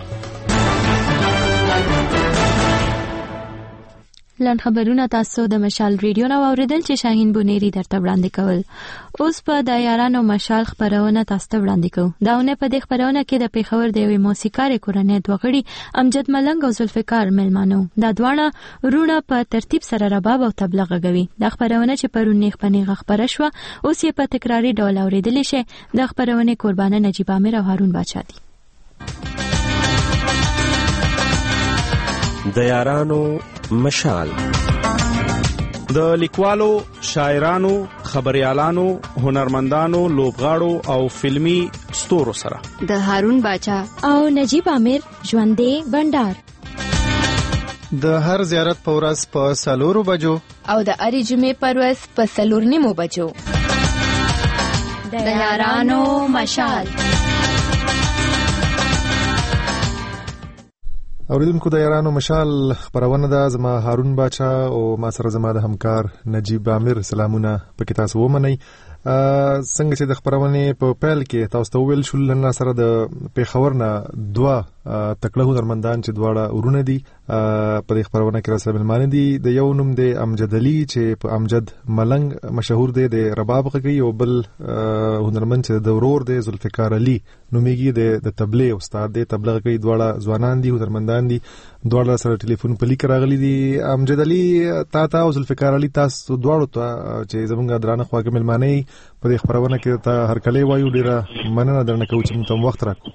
A: لاند خبرونه تاسو د مشال ریډیو نو اوریدل چې شاهین بونيري درته وړاندې کول. اوس په د یارانو مشال خبرونه تاسو ته وړاندې کوم. داونه په دې خبرونه کې د پیښور د یوې موسیقار کورنۍ دوغړي امجد ملنګ او ذوالفقار ملمانو دا دوانه رونه په ترتیب سره رباب او تبله غږوي. د خبرونه چې پرونیخ پنیغه خبره شو اوس یې په تکراری ډول اوریدل شي. د خبرونه قربانه نجیب امیر او هارون باچا دي.
Z: د یارانو مشال د لیکوالو، شاعرانو، خبريالانو، هنرمندانو، لوبغاړو او فلمی ستورو سره
N: د هارون باچا
A: او نجیب امیر ژوندې بندر
M: د هر زیارت په ورځ په سلورو بجو
N: او د اړې جمعې پر ورځ په سلور نیمو بجو د یارانو مشال.
F: اوریدونکو د یارانو مشال خبرونه ده. زما هارون باچا او ما سره زما د همکار نجیب امیر سلامونه پکې تاسو ومنئ. څنګه چې د خبرونه په پیل کې تاسو ته ویل شول لنه سره د پیښور نه دوه تکړه هنرمندان چې دواړه ورونه دي په دې خبرونه کې راسره ملمانه دي. د یو نوم د امجد علي چې په امجد ملنګ مشهور دی د رباب غږی او بل هنرمند چې د ورور دی ذوالفقار علي نومیږي د تبلې استاد دی تبله غږی. دواړه ځوانان دي هنرمندان دي. دواړه سره ټلیفون په لیک راغلي دي. امجد علي تا تا او ذوالفقار علي تاسو دواړو ته چې زمونږ درانه خواږه ملمانه په دې خبرونه کې ته هر کله وایو ډیره مننه درنه کوم چې تم وخت راکو.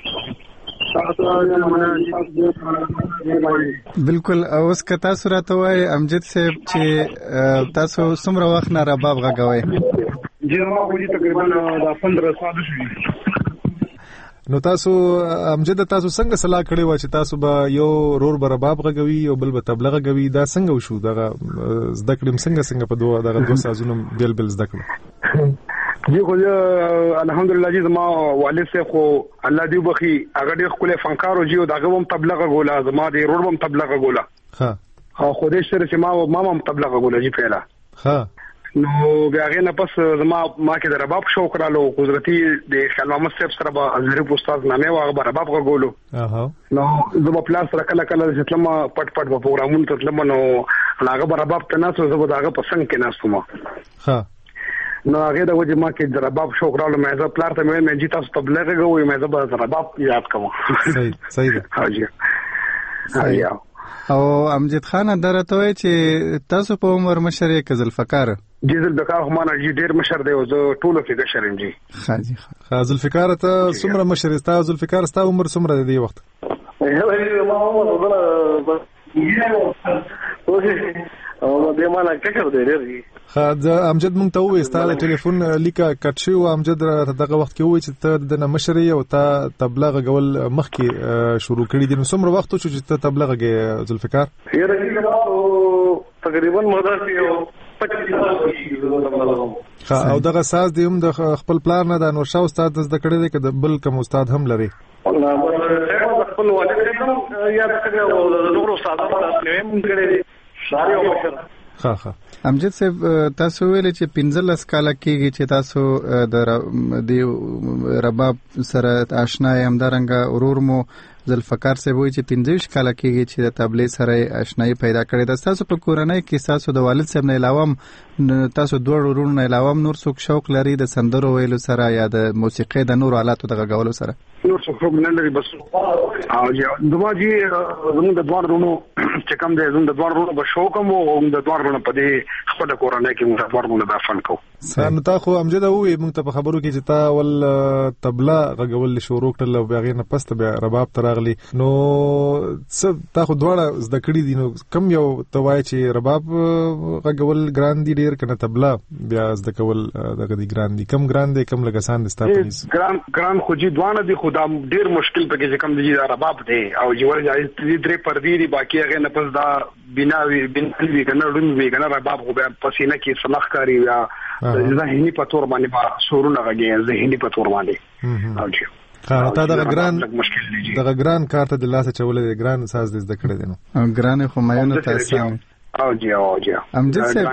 M: بالکل. اوس که تاسو راته وای امجد صاحب چې تاسو څومره وخت نه رباب غږوي؟
V: جی ما وایي تقریبا د پندرہ سال شوي.
F: نو تاسو امجد تاسو څنګه صلاح کړې و چې تاسو به یو رور به رباب غږوي او بل به تبله غږوي؟ دا څنګه وشو؟ دغه زده کړم څنګه څنګه په دوه دغه دوه سازونو بیل بیل زده کړم؟
V: جی خو الحمدلله جی زما والد سے خو الله دی بخي هغه ډېر خپل فنکارو جی او دغه هم تبله غولا زما دی رور هم تبله غولا. ها خو دې سره چې ما ما هم تبله غولا جی پیلا. ها نو بیا غې نه پس زما ما کې د رباب شوق رالو. قدرتي د خیال محمد صاحب سره به ازری استاد نامه واغه رباب غوولو. اها نو زما پلاس سره کله کله چې تلم پټ پټ په پروګرامونو ته تلم نو هغه رباب ته ناسو زما دغه پسند کې ناسو ما. ها نو هغه د وجه ما کې د رباب شوق رالو. مې زه پلار ته مې مې جی تاسو تبلیغ غووي مې زه به رباب یاد کوم. صحیح صحیح ده. ها جی ها
M: او امجد خان درته وای چې تاسو په عمر مشر کې ذوالفقار
V: جی ذوالفقار خو مانه جی ډیر مشر دی او زه ټولو کې کشرم جی.
M: خاجي
F: خا ذوالفقار ته څومره مشر استا؟ ذوالفقار ستا عمر څومره دی وخت؟
V: ما عمر ولا او د مالا کشر دی لري.
F: خا د امجد مونږ ته وې ستاسو ټلیفون لیکه کټ شو. امجد دغه وخت کې وې چې ته د مشري او ته تبلیغ غول مخکې شروع کړی دي. نو څومره وخت چې ته تبلیغ غې ذوالفقار؟
V: یره تقریبا مدار کې
F: او دغه ساز دی هم د خپل پلان نه د نورشاه استاد زده کړی دی که د بل کوم استاد هم لري؟
V: خپل والد یا د نورو استادانو نه هم کړی دی.
M: ها ها امجد صاحب تاسو ویل چې پنځلس کاله کېږي چې تاسو د رباب سره آشنا یې، همدارنګه ورور مو ذوالفقار صاحب وایي چې پنځه ویشت کاله کېږي چې د طبلې سره آشنایي پیدا کړې ده. تاسو په کورنۍ کې تاسو د والد صاحب نه علاوه تاسو دوه ورونو نه علاوه نور څوک شوق لري د سندرو ویلو سره یا د موسیقۍ د نورو آلاتو د غږولو سره؟
V: نور څه خو نه لري، بس او دما جی زموږ د دوه ورونو چې کوم دی زموږ د دوه ورونو په شوق هم او د دوه ورونو په دې خپل کورنۍ کې موږ دوه ورونو د فن کو.
F: نو تا خو امجد وې موږ ته په خبرو کې چې تا ول طبله غږول شروع کړل او بیا نه پست بیا رباب ته راغلی، نو څه تا خو دواړه زده کړي دي، نو کم یو ته وایي چې رباب غږول ګران دي ډېر کنه طبله بیا زده کول دغه دي ګران دي؟ کم ګران دي کم لګسان دي ستا پلیز؟
V: ګران ګران خو جی دوانه دي، خو دا ډېر مشکل پکې چې کم دي رباب دی او جوړ جای درې پردي دي، باقي هغه نه پس دا بنا وی بنا وی کنه ډون وی کنه رباب خو بیا پسینه کې سمخ کاری یا ذهني په تور باندې با سورونه غږی ذهني په تور باندې او جی
F: ها تا دغه ګران دغه ګران کار ته د لاسه چولې ګران ساز دې زده کړی دی نو
M: ګران خو مېنه تاسو
V: او جی او جی
M: امجد صاحب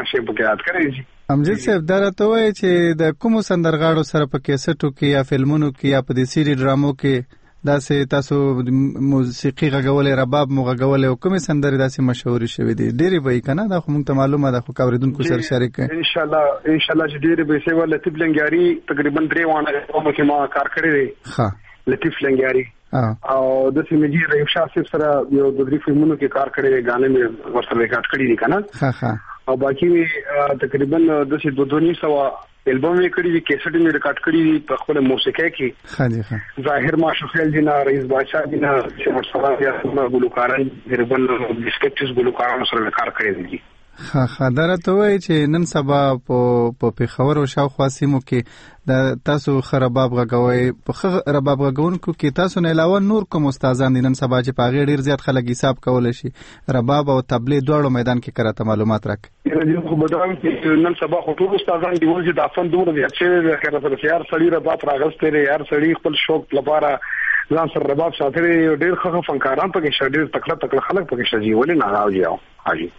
M: امجد صاحب دا راته وایي چې د کوم سندرغاړو سره په کیسټو کې یا فلمونو کې یا په دې سری ډرامو کې داسې تاسو موسیقي غږولې رباب مو غږولې او کومې سندرې داسې مشهورې شوې دي؟ ډېرې به یې که نه؟ دا خو موږ ته معلومه ده، خو اورېدونکو سره شریک کړئ.
V: انشاءالله انشاءالله چې ډېرې به یې سوی لطیف لنګیاري تقریبا درې واړه قومو کې ما کار کړی دی. ښه لطیف لنګیاري او داسې مې جي رحیم شاه صاحب سره یو د درې فلمونو کې کار کړی دی، غانې مې ورسره ریکارډ کړي دي که نه. ښه ښه او باقي مې تقریبا داسې دوه دوه نیم سوه البم یې کړی دي، کیسټ مې ریکارډ کړی دي په خپل موسیقۍ کې. ښه جی ښه ظاهر ماشوخیل جی نه، رئیس بادشاہ جی نه، شمر صلاح یا ګلوکاران تقریبا بسکټس ګلوکارانو سره ریکارډ کړی دي.
M: ها ها دا راته وایي چې نن سبا په په پېښور او شاوخوا سیمو کې د تاسو رباب غږوئ، په رباب غږونکو کې تاسو نه علاوه نور کوم استادان دي نن سبا چې په هغې ډېر زیات خلک حساب کولی شي رباب او طبلې دواړو میدان کې که راته معلومات راکړئ؟
V: خو به دا چې نن سبا خو ټول استادان دي ول چې د افن دومره زیات شوی دی که راته چې هر سړي رباب راغستی دی، هر سړي خپل شوق لپاره ځان سره رباب ساتلی دی، ډېر ښه فنکاران پکې شته، ډېر تکړه تکړه خلک پکې شته جي ولې نه راوځي او حاجي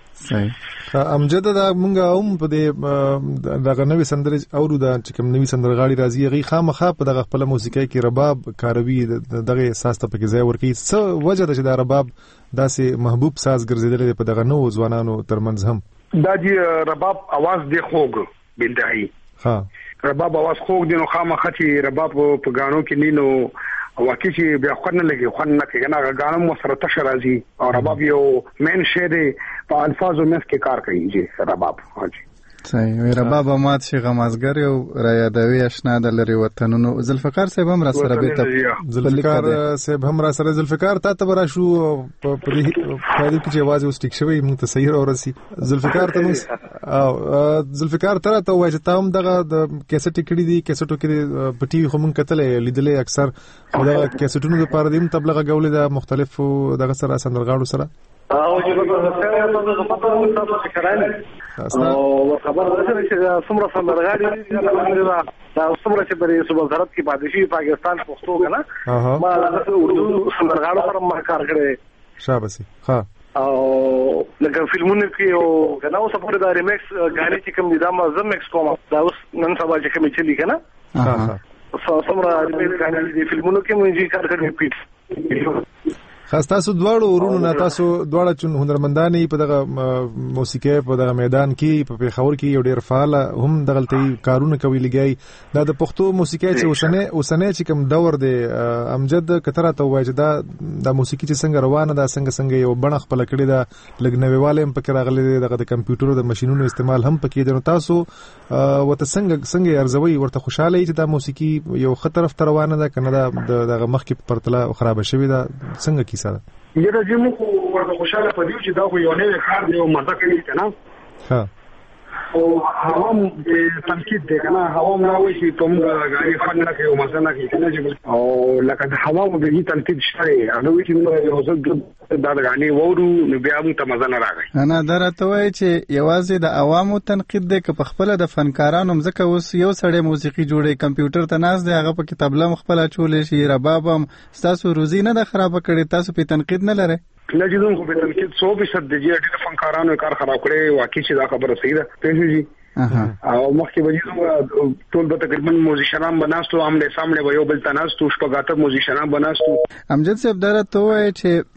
F: امجد دا مونږ هم په دې دغه نوې سندرې اورو دا چې کوم نوې سندرغاړي راځي هغې خامخا په دغه خپله موسیقۍ کې رباب کاروي، دغه احساس ته پکې ځای ورکوي. څه وجه ده چې دا رباب داسې محبوب ساز ګرځېدلی دی په دغه نوو ځوانانو ترمنځ هم؟
V: دا جی رباب اواز دی خوږ بنتهایی ها رباب اواز خوږ دی، نو خامخا چې رباب په غانو کې نینو واقعي چې بیا خو نه لګي خو نه کې نه غانو مو سره تشه راځي او رباب یو مین شی دی په الفاظو مس کې کار کوي جی رباب. ها جی
M: صحیح وی رباب مات شي غمازګر یو را یادوي آشنا د لري وطنونو. ذوالفقار صاحب هم را سره به ته
F: ذوالفقار صاحب هم را سره ذوالفقار تا ته برا شو په دې په دې کې چې आवाज اوس ټیک شوی مونږ ته صحیح اورسي ذوالفقار ته او ذوالفقار تر ته وایي چې تاسو دغه د کیسټ کړي دي، کیسټو کې په ټي وي خو مونږ کتلې لیدلې اکثر دا کیسټونو لپاره دیم تبلیغ غولې د مختلفو دغه سره سندرغاړو سره
V: او چې په سره تاسو په تاسو تاسو کړئ او خبر ده چې څومره سندرغاړي دي دا څومره چې بری صوبه زرت کې پادشي پاکستان پښتو کنه ما هغه اردو سندرغاړو سره ما کار کړی
F: شابسي ها
V: او لکه فلمونه کې او کنه اوس په دا ریمیکس غانې چې کوم دي دا ما زم میکس کوم دا اوس نن سبا چې کوم چلی کنه ها ها څومره ریمیکس غانې دي فلمونو کې مونږ کار کړی پیټ
F: خاص تاسو دواړو ورونو نه تاسو دواړه چون هنرمندانې په دغه موسیقۍ په دغه میدان کې په پېښور کې یو ډېر فعال هم دغلته کارونه کوي لګي دا د پښتو موسیقۍ چې اوسنۍ اوسنۍ چې کوم دور دی امجد کتره ته وایي چې دا د موسیقي چې څنګه روانه ده څنګه څنګه یو بڼه خپل کړی دا لګنويواله هم پکې راغلي دغه د کمپیوټر د ماشينونو استعمال هم پکې دی. نو تاسو وته څنګه څنګه ارزوي ورته خوشاله یې چې دا موسیقي یو خطرف تر روانه ده کنه دا دغه مخ کې پرتله خراب شوی دا څنګه کیسه ده؟
V: یره چې موږ ورته خوشاله پدې چې دا خو یو نه کار دی او مزه کوي کنه. ها او عوام تنقید دی کنه عوام راوي چې کوم غاړي فن نه کوي مثلا کې کنه چې او لکه د عوام د دې تنقید شته هغه وی چې یو څه د غاڼي وورو نو بیا موږ ته مزه نه راغی.
M: انا درته وای چې یوازې د عوامو تنقید دی که په خپل د فنکارانو مزه اوس یو سړی موسیقي جوړي کمپیوټر ته ناز دی هغه په کتابله مخبل چولې شي رباب هم تاسو روزي نه د خراب کړي تاسو په تنقید نه لره
V: لږ خو په تنقید سو به صد دی چې فنکارانو کار خراب کړي واقعي چې دا خبره صحیح ده پېژنئ او مخکې وځي ټول به تقریبا موزیشنان بناستو عامله سامنے به یو بل تناستو شپږاته موزیشنان بناستو.
M: امجد صاحب درته وای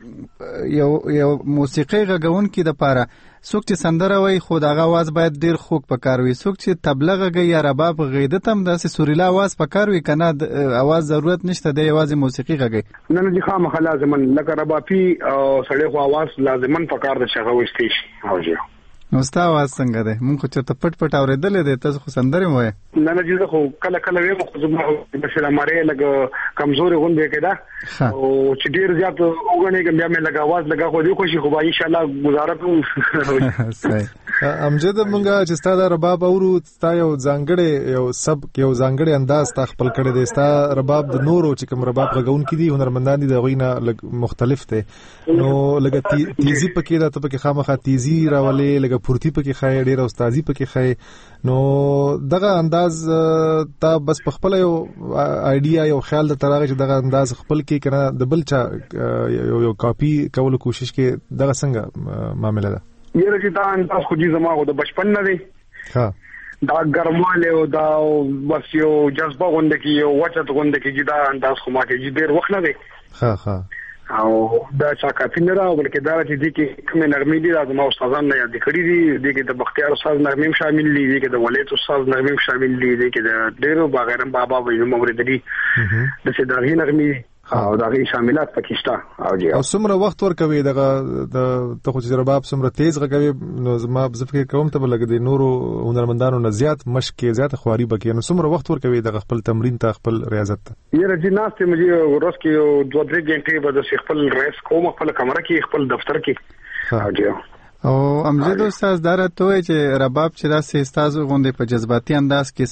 M: چې یو یو موسیقي غږون کې د پاره څوک چې سندره وای خو دغه आवाज باید ډیر خوږ پکاروي څوک چې تبله غږی یا رباب غیده تم داسې سوریلا आवाज پکاروي کنه आवाज ضرورت نشته د یوازې موسیقي غږی
V: نه نه دي خامخا لازمن لکه ربابي او سړی خو आवाज لازمن پکار د شغه وستې شي او جی
M: نو ستا आवाज څنګه ده مونږ چې ته پټ پټ اورېدلې ده تاسو خو سندره وای
V: نه نه جزه خو کله کله ویم خو زما مثلا ماره لګ کمزوري غونډه کېده او چې ډیر زیات وګڼې کوم بیا مې لګ आवाज لګا خو دې خوشي خو به ان شاء الله گزاره کوم.
F: صحیح امجد مونږه چې ستا د رباب اورو ستا یو ځانګړی یو سب یو ځانګړی انداز تا خپل کړی دی ستا رباب د نورو چې کوم رباب غږون کړي هنرمندان دي د غوینه مختلف دي نو لګ تیزی پکې دا ته پکې خامخا تیزی راولې لګ پورتی پکې خای ډیر استادي پکې خای نو دغه انداز تا بس په خپل یو ایډیا یو خیال د ترغه چې دغه انداز خپل کې کنه د بل چا یو یو کاپی کول کوشش کې دغه څنګه معاملې ده
V: یره چې دا انداز خو دې زما خو د بچپن نه دی
F: ها
V: دا ګرماله او دا بس یو جذبه غونډه کې یو وچت غونډه کې دا انداز خو ما کې ډیر وخت نه دی
F: ها ها
V: او دا چا کافي نه راو بلکې دا چې دې کې کومه نغمې دي د ما استادان نه یاد کړی دي دې کې د بختیار استاد نغمې شامل دي دې کې د ولید استاد نغمې شامل دي دې کې د ډیرو باغرم بابا وینم موریدلی د څه دغه نغمې او دغه شاملات پکې او جی
F: او څومره وخت ورکوي دغه د ته خو چې رباب څومره تیز غږوي نو زما فکر کوم ته بلګ دي نورو هنرمندانو نه زیات مشق زیات خواري بکې نو څومره وخت ورکوي دغه خپل تمرین ته خپل ریاضت ته
V: یره جنات ته مې ورځ کې دوه درې غنټې به د خپل ریس کوم خپل کمره کې خپل دفتر کې او جی
M: او امجد استاد درته وای چې رباب چې داسې استاد غونډې په جذباتي انداز کې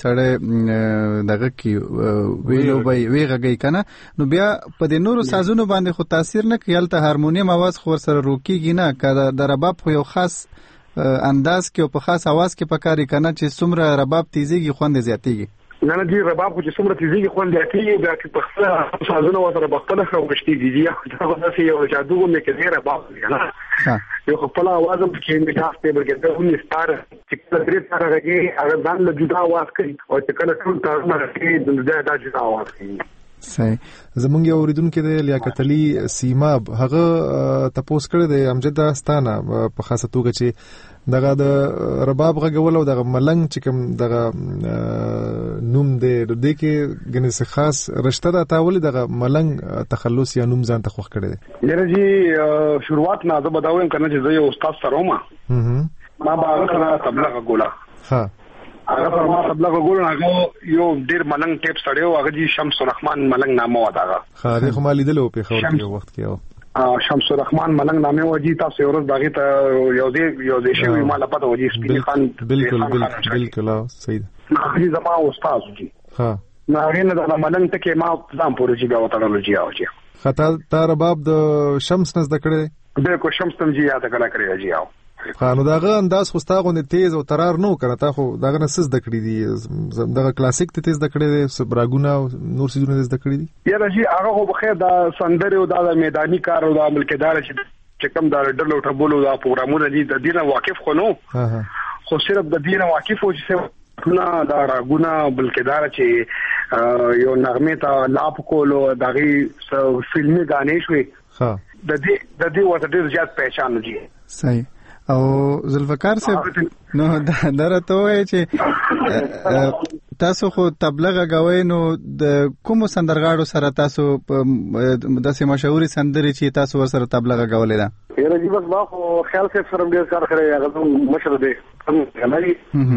M: سړی دغه کې ویلو به وی غږی کنه نو بیا په دې نورو سازونو باندې خو تاثیر نه کوي الته هارمونیم आवाज خو سره روکیږي نه کله د رباب خو یو خاص انداز کې او په خاص आवाज کې پکاري کنه چې څومره رباب تیزیږي خوند زیاتیږي
V: نه نه دی رباب خو چې څومره تیزیږي خوند زیاتیږي بیا چې په خپل سازونه وسره بختله خو غشتي دي دا داسې یو جادو نه کې رباب نه یو خپل आवाज هم کې میټاس ته برګه ونه ستاره چې کله درې سره راځي هغه ځان له جدا आवाज کوي او چې کله ټول تاسو راځي دا دا جدا आवाज کوي.
F: صحیح زمونږ یو اوریدونکو د لیاقت علي سیماب هغه تپوس کړی د امجد ستانه په خاصه توګه چې دغه د رباب غږول او دغه ملنګ چې کوم دغه نوم دی د کې غني خاص رشتہ دا تاول دغه ملنګ تخلص یا نوم ځان ته خوښ کړی دی
V: یره جی شروعات نه زه بداوم کنه چې زه یو استاد سره ما ما باغ سره تبلیغ غولا ها هغه پر ما تبلیغ غولا هغه یو ډیر ملنګ ټیپ سره هغه جی شمس الرحمن ملنګ نامه ودا
F: هغه خو مالي دلو په خبر کې وخت کې
V: شمس الرحمن ملنګ نامه وجي تاسو ورځ داغه ته یو دې یو دې شی ما لپاره وجي سپین خان
F: بالکل بالکل بالکل صحیح
V: هغه زما استاد جی
F: ها
V: نه غینه د ملنګ ته کې ما ځم پورې جی بیا وتاړل جی او جی
F: خطا تا رباب د شمس نس د کړه
V: د کو شمس تم جی یاد کړه کړی جی او
F: خانو داغه انداز خو ستاغه تیز او ترار نو کنه تا خو داغه نسز د کړی دي دغه کلاسیک ته تیز د کړی دي سبراګونه نور سيزونه تیز د کړی دي
V: یاره جی هغه خو بخیر دا سندره او دا میداني کار او دا ملکدار چې کوم دا ډلو ټبولو دا پروګرامونه دي د دینه واقف خو نو خو صرف د دینه واقف او چې څونه دا راګونه بلکدار چې یو نغمه ته لاپ کولو دغه فلمي غانې شوي ها د دې د دې وته ډیر زیات پہچان دي.
M: صحیح او ذوالفقار صاحب نو درته وای چې تاسو خو تبلیغ غوي نو د کوم سندرغاړو سره تاسو د سیمه مشهوري سندري چې تاسو ور سره تبلیغ غولې ده
V: یره جی بس ما خو خیال سره سره ډیر کار کړی هغه مشر دی هم نه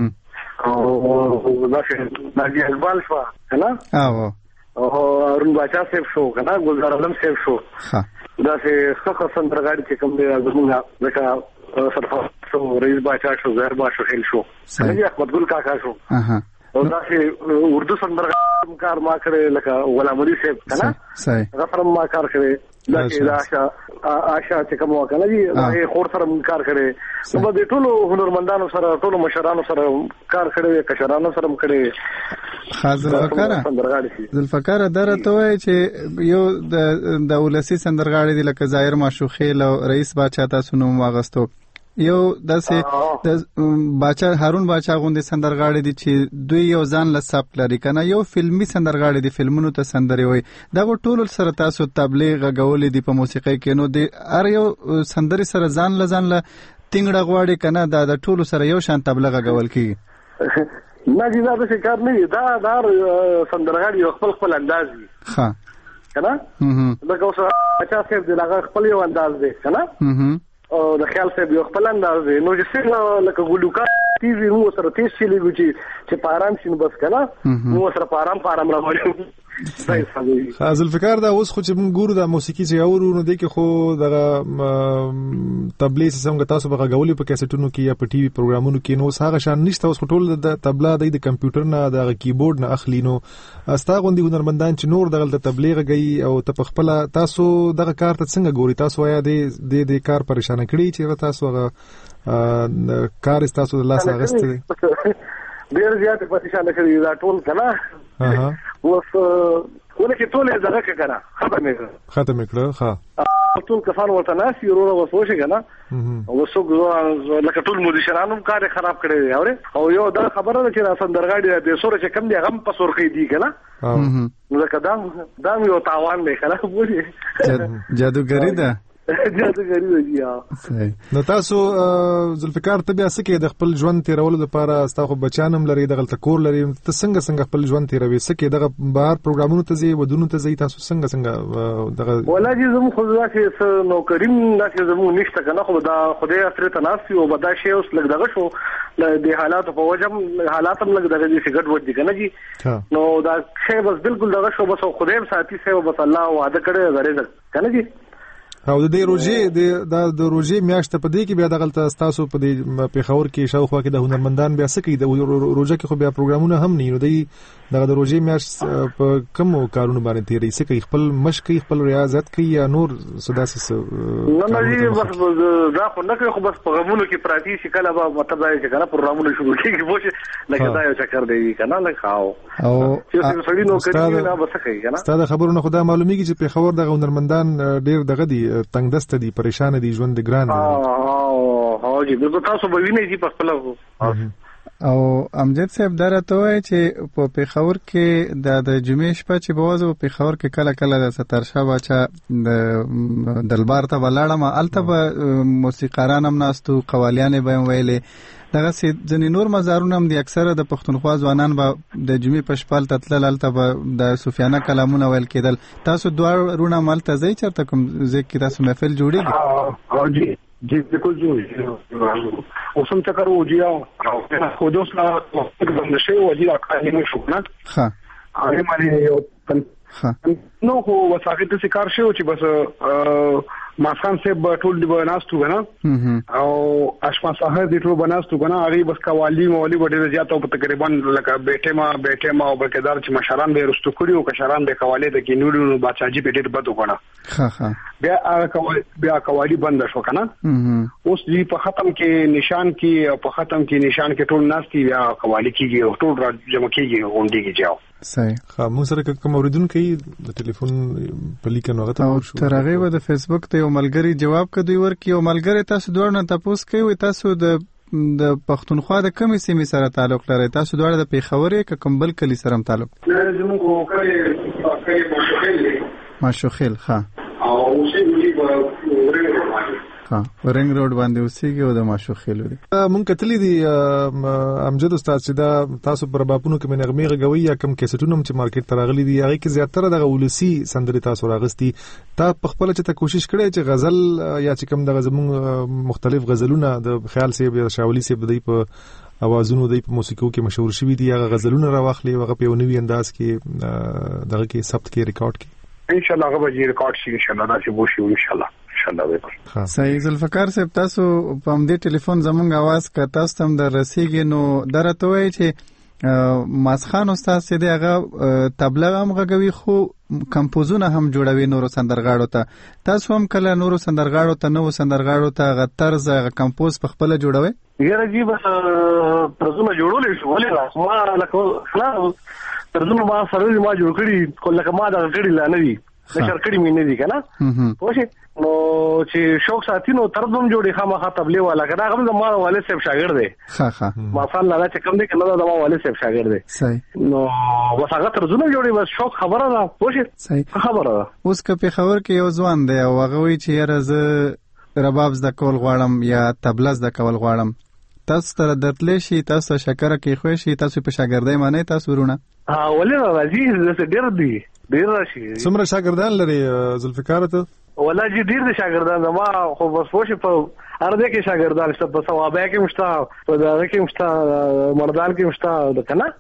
V: او دا چې ناجی اقبال شو کنه
M: او
V: او ارون باچا صاحب شو کنه ګلزار علم صاحب شو ها دا چې څخه سندرغاړي چې کوم دی زموږه لکه شو رئیس باچا شو زهر باشو خیل شو سنجي احمد ګل کاکا شو
M: اها
V: او دا چې اردو سندرغاړي کار ما کړی لکه غلام علي صاحب کنه
M: صحیح
V: غفرم ما کار کړی لکه دا آشا آشا چې کوم وکړه جی هغه خور سره کار کړی نو د ټولو هنرمندانو سره ټولو مشرانو سره کار کړی کشرانو سره کړی
M: حاضر وکړه ذوالفقار درته وای چې یو د د ولسی سندرغاړي د لکه ظاهر ماشوخیل او رئیس باچا تاسو نوم واغستو یو داسې د باچا هارون باچا غوندې سندرغاړي دي چې دوی یو ځان له سبق لري کنه یو فلمي سندرغاړي دي فلمونو ته سندري وي دا ټول سره تاسو تبلیغ غوولې دي په موسیقي کې نو د ار یو سندري سره ځان له ځان له تینګړه غواړي کنه دا د ټول سره یو شان تبلیغ غول کیږي
V: نه جی دا څه کار نه دا دا سندرغاړي خپل خپل انداز دي
M: ها
V: کنه دا کوڅه اچھا څه دی هغه خپل یو انداز دی کنه او د خیال صاحب یو خپل انداز دی نو چې څنګه لکه ګلوکا تیزی نو سره تیز شي لګو چې چې پارام شین بس کنه نو سره پارام پارام راوړي
F: حاصل فکر دا اوس خو چې موږ ګورو د موسیقي چې اورو نو د کې خو دغه تبلیغ څنګه تاسو به غوولې په کیسټونو کې یا په ټي وي پروګرامونو کې نو هغه شان نشته اوس ټول د تبلا د کمپیوټر نه د کیبورډ نه اخلي نو استا غوندي هنرمندان چې نور دغه تبلیغ کوي او ته خپل تاسو دغه کار ته څنګه ګوري تاسو یا د د کار پریشان کړی چې تاسو هغه کار تاسو د لاس اغست دي
V: ډیر زیات پریشان کړی دا ټول کنه
F: اها
V: اوس ولکه ټول یې دغه کړه ختم یې
F: ختم کړه ها
V: ټول کفان ورته ناسي ورو ورو وسوشه کنه او وسو لکه ټول مدیرانو کار خراب کړی اوره او یو دا خبره ده چې سندرغاړي د سور چې کم دی غم په سور کې دی کنه نو دا کدام دا یو تاوان دی کنه بولی
M: جادوګری ده
V: جادوګری دی یا
F: نو تاسو ذوالفقار ته بیا سکه د خپل ژوند تیرولو لپاره تاسو بچانم لري د غلط کور لري ته څنګه څنګه خپل ژوند تیروي سکه دغه بهر پروګرامونو ته زی ودونو ته زی تاسو څنګه څنګه دغه
V: ولادي زمو خو ځکه نو کریم دا زمو نشته کنه خو دا خدای اثر تناسي او بدا شی اوس لګ دغه شو د حالات په وجم حالات هم لګ دغه دي سګټ وډ دي کنه جی نو دا شی بس بالکل دغه شو بس خدای ساتي سه بس الله وعده کړی غره کنه جی
F: او د دې روزي د د روزي میاشت په دې کې بیا دغه تاسو په دې پیښور کې شاوخوا کې د هنرمندان بیا سکی د روزه کې خو بیا پروګرامونه هم نه نو دی دغه د روزي میاشت په کوم کارونه باندې تیری سکی خپل مشق خپل ریاضت کوي یا نور سداسس
V: نه نه بس دا خو نه خو بس پروګرامونه کې پراتی شکل به مطلب دی چې کنه پروګرامونه شروع کیږي بوشه لکه دا یو چکر دی کنه لکه او
F: او
V: چې سړی نو کوي نه بس کوي کنه
F: ستاسو خبرونه خدا معلومیږي چې پیښور د هنرمندان ډیر دغه دي تنگ دست دي پریشان دي ژوند ګران
V: دي او او جی د تاسو به ویني چې په خپل
M: او امجد صاحب درته وای چې په پیښور کې د د جمعې شپه چې بوازو په پیښور کې کله کله د سترشاه باچا د دلبار ته ولاړم الته به موسیقاران هم ناستو قوالیان به ویلې دغه سي ځنې نور مزارونه هم دي اکثره د پښتونخوا ځوانان به د جمعې په شپه تتل الته به د سفیانه کلامونه ویل کېدل تاسو دوه رونه مالته ځای چرته کوم ځکه تاسو محفل جوړیږي
V: او جی جی بالکل جوړ اوسم چکر وجیا خو دوس لا د شی وجیا کاینه شو نه
M: ها
V: هغه باندې یو نو خو وساقه ته کار شو چې بس ماسخان صاحب ټول دی بناستو غنا او اشما صاحب دی ټول بناستو غنا هغه بس قوالی مولي وړي زیاته په تقریبا لکه بیٹه ما بیٹه ما او بکدار چې مشران به رستو کړیو کشران به قوالی د کینولو بچاجي په ډېر بدو غنا
M: ها ها
V: بیا قوالی بیا قوالی بند شو کنه اوس دی په ختم کې نشان کې په ختم کې نشان کې ټول ناستي بیا قوالی کېږي ټول را جمع کېږي غونډي کې جاو
M: صحیح
F: خا مو سره کوم اوریدونکو د ټلیفون په لیکن وخت
M: او ترغه و د فیسبوک ته یو ملګری جواب کړی ورکی یو ملګری تاسو دوه نه تاسو کوي تاسو د د پښتونخوا د کومې سیمې سره تعلق لري تاسو دوه د پیښورې ک کوم بل کلی سره تعلق
V: زموږ کلی کلی ماشوخیل
M: ماشوخیل ها
V: او اوسې دی په
M: ها ورنګ روډ باندې اوسېږي او د ماشوخیل دی
F: مونږ کتلې دي امجد استاد چې دا تاسو پر باپونو کې منغمي غوي یا کم کیسټونو چې مارکیټ تراغلي دي هغه کې زیاتره د ولسی سندري تاسو راغستي تا په خپل چې ته کوشش کړې چې غزل یا چې کم د غزمون مختلف غزلونه د خیال سیب یا شاولی سیب دی په اوازونو دی په موسیقو کې مشهور شوی دي هغه غزلونه راوخلي هغه په نوې انداز کې دغه کې ثبت کې ریکارډ کې
V: ان شاء الله هغه به ریکارډ شي ان شاء الله دا چې وشي ان شاء الله انشاءالله وکړو.
M: صحیح. ذوالفقار صاحب تاسو په دې ټلیفون زمونږ आवाज کا تاسو تم در رسیږي نو درته وایي چې ماسخان استاد سي دی هغه تبلیغ هم غوي خو کمپوزونه هم جوړوي نورو سندرغاړو ته. تاسو هم کله نورو سندرغاړو ته نو سندرغاړو ته غ طرز غ کمپوز په خپل جوړوي؟
V: یاره جی بس ترزونه جوړولې شو ولې ما لکه خلاص ترزونه ما سره ما جوړ کړی لکه ما دا کړی لا نه دي نشر کړی مې نه دي کنه پوه نو چې شوق ساتینو ترزم جوړي خامخا تبلیغ والا کدا هم ما والد صاحب شاګرد دی. ها ها ما فال لا چې کوم دی کنه دا ما والد صاحب شاګرد دی. صحیح. نو وساغه ترزونه جوړي بس شوق خبره ده پوه صحیح خبره ده. اوس که په خبر کې یو ځوان دی او هغه وی چې یاره زه رباب زده کول غواړم یا تبله زده کول غواړم تاسو سره درتلی شي تاسو شکر کې خو شي تاسو په شاګردۍ معنی تاسو ورونه ها ولې راځي زه ډیر دی ډیر راشي.
F: څومره شاګردان لري ذوالفقار ته؟
V: ولا جی ډیر د شاګردان ما خو بس پوښي په ارده کې شاګردان شته په ثوابه کې مشته په دغه کې مشته مردان کې مشته د کنه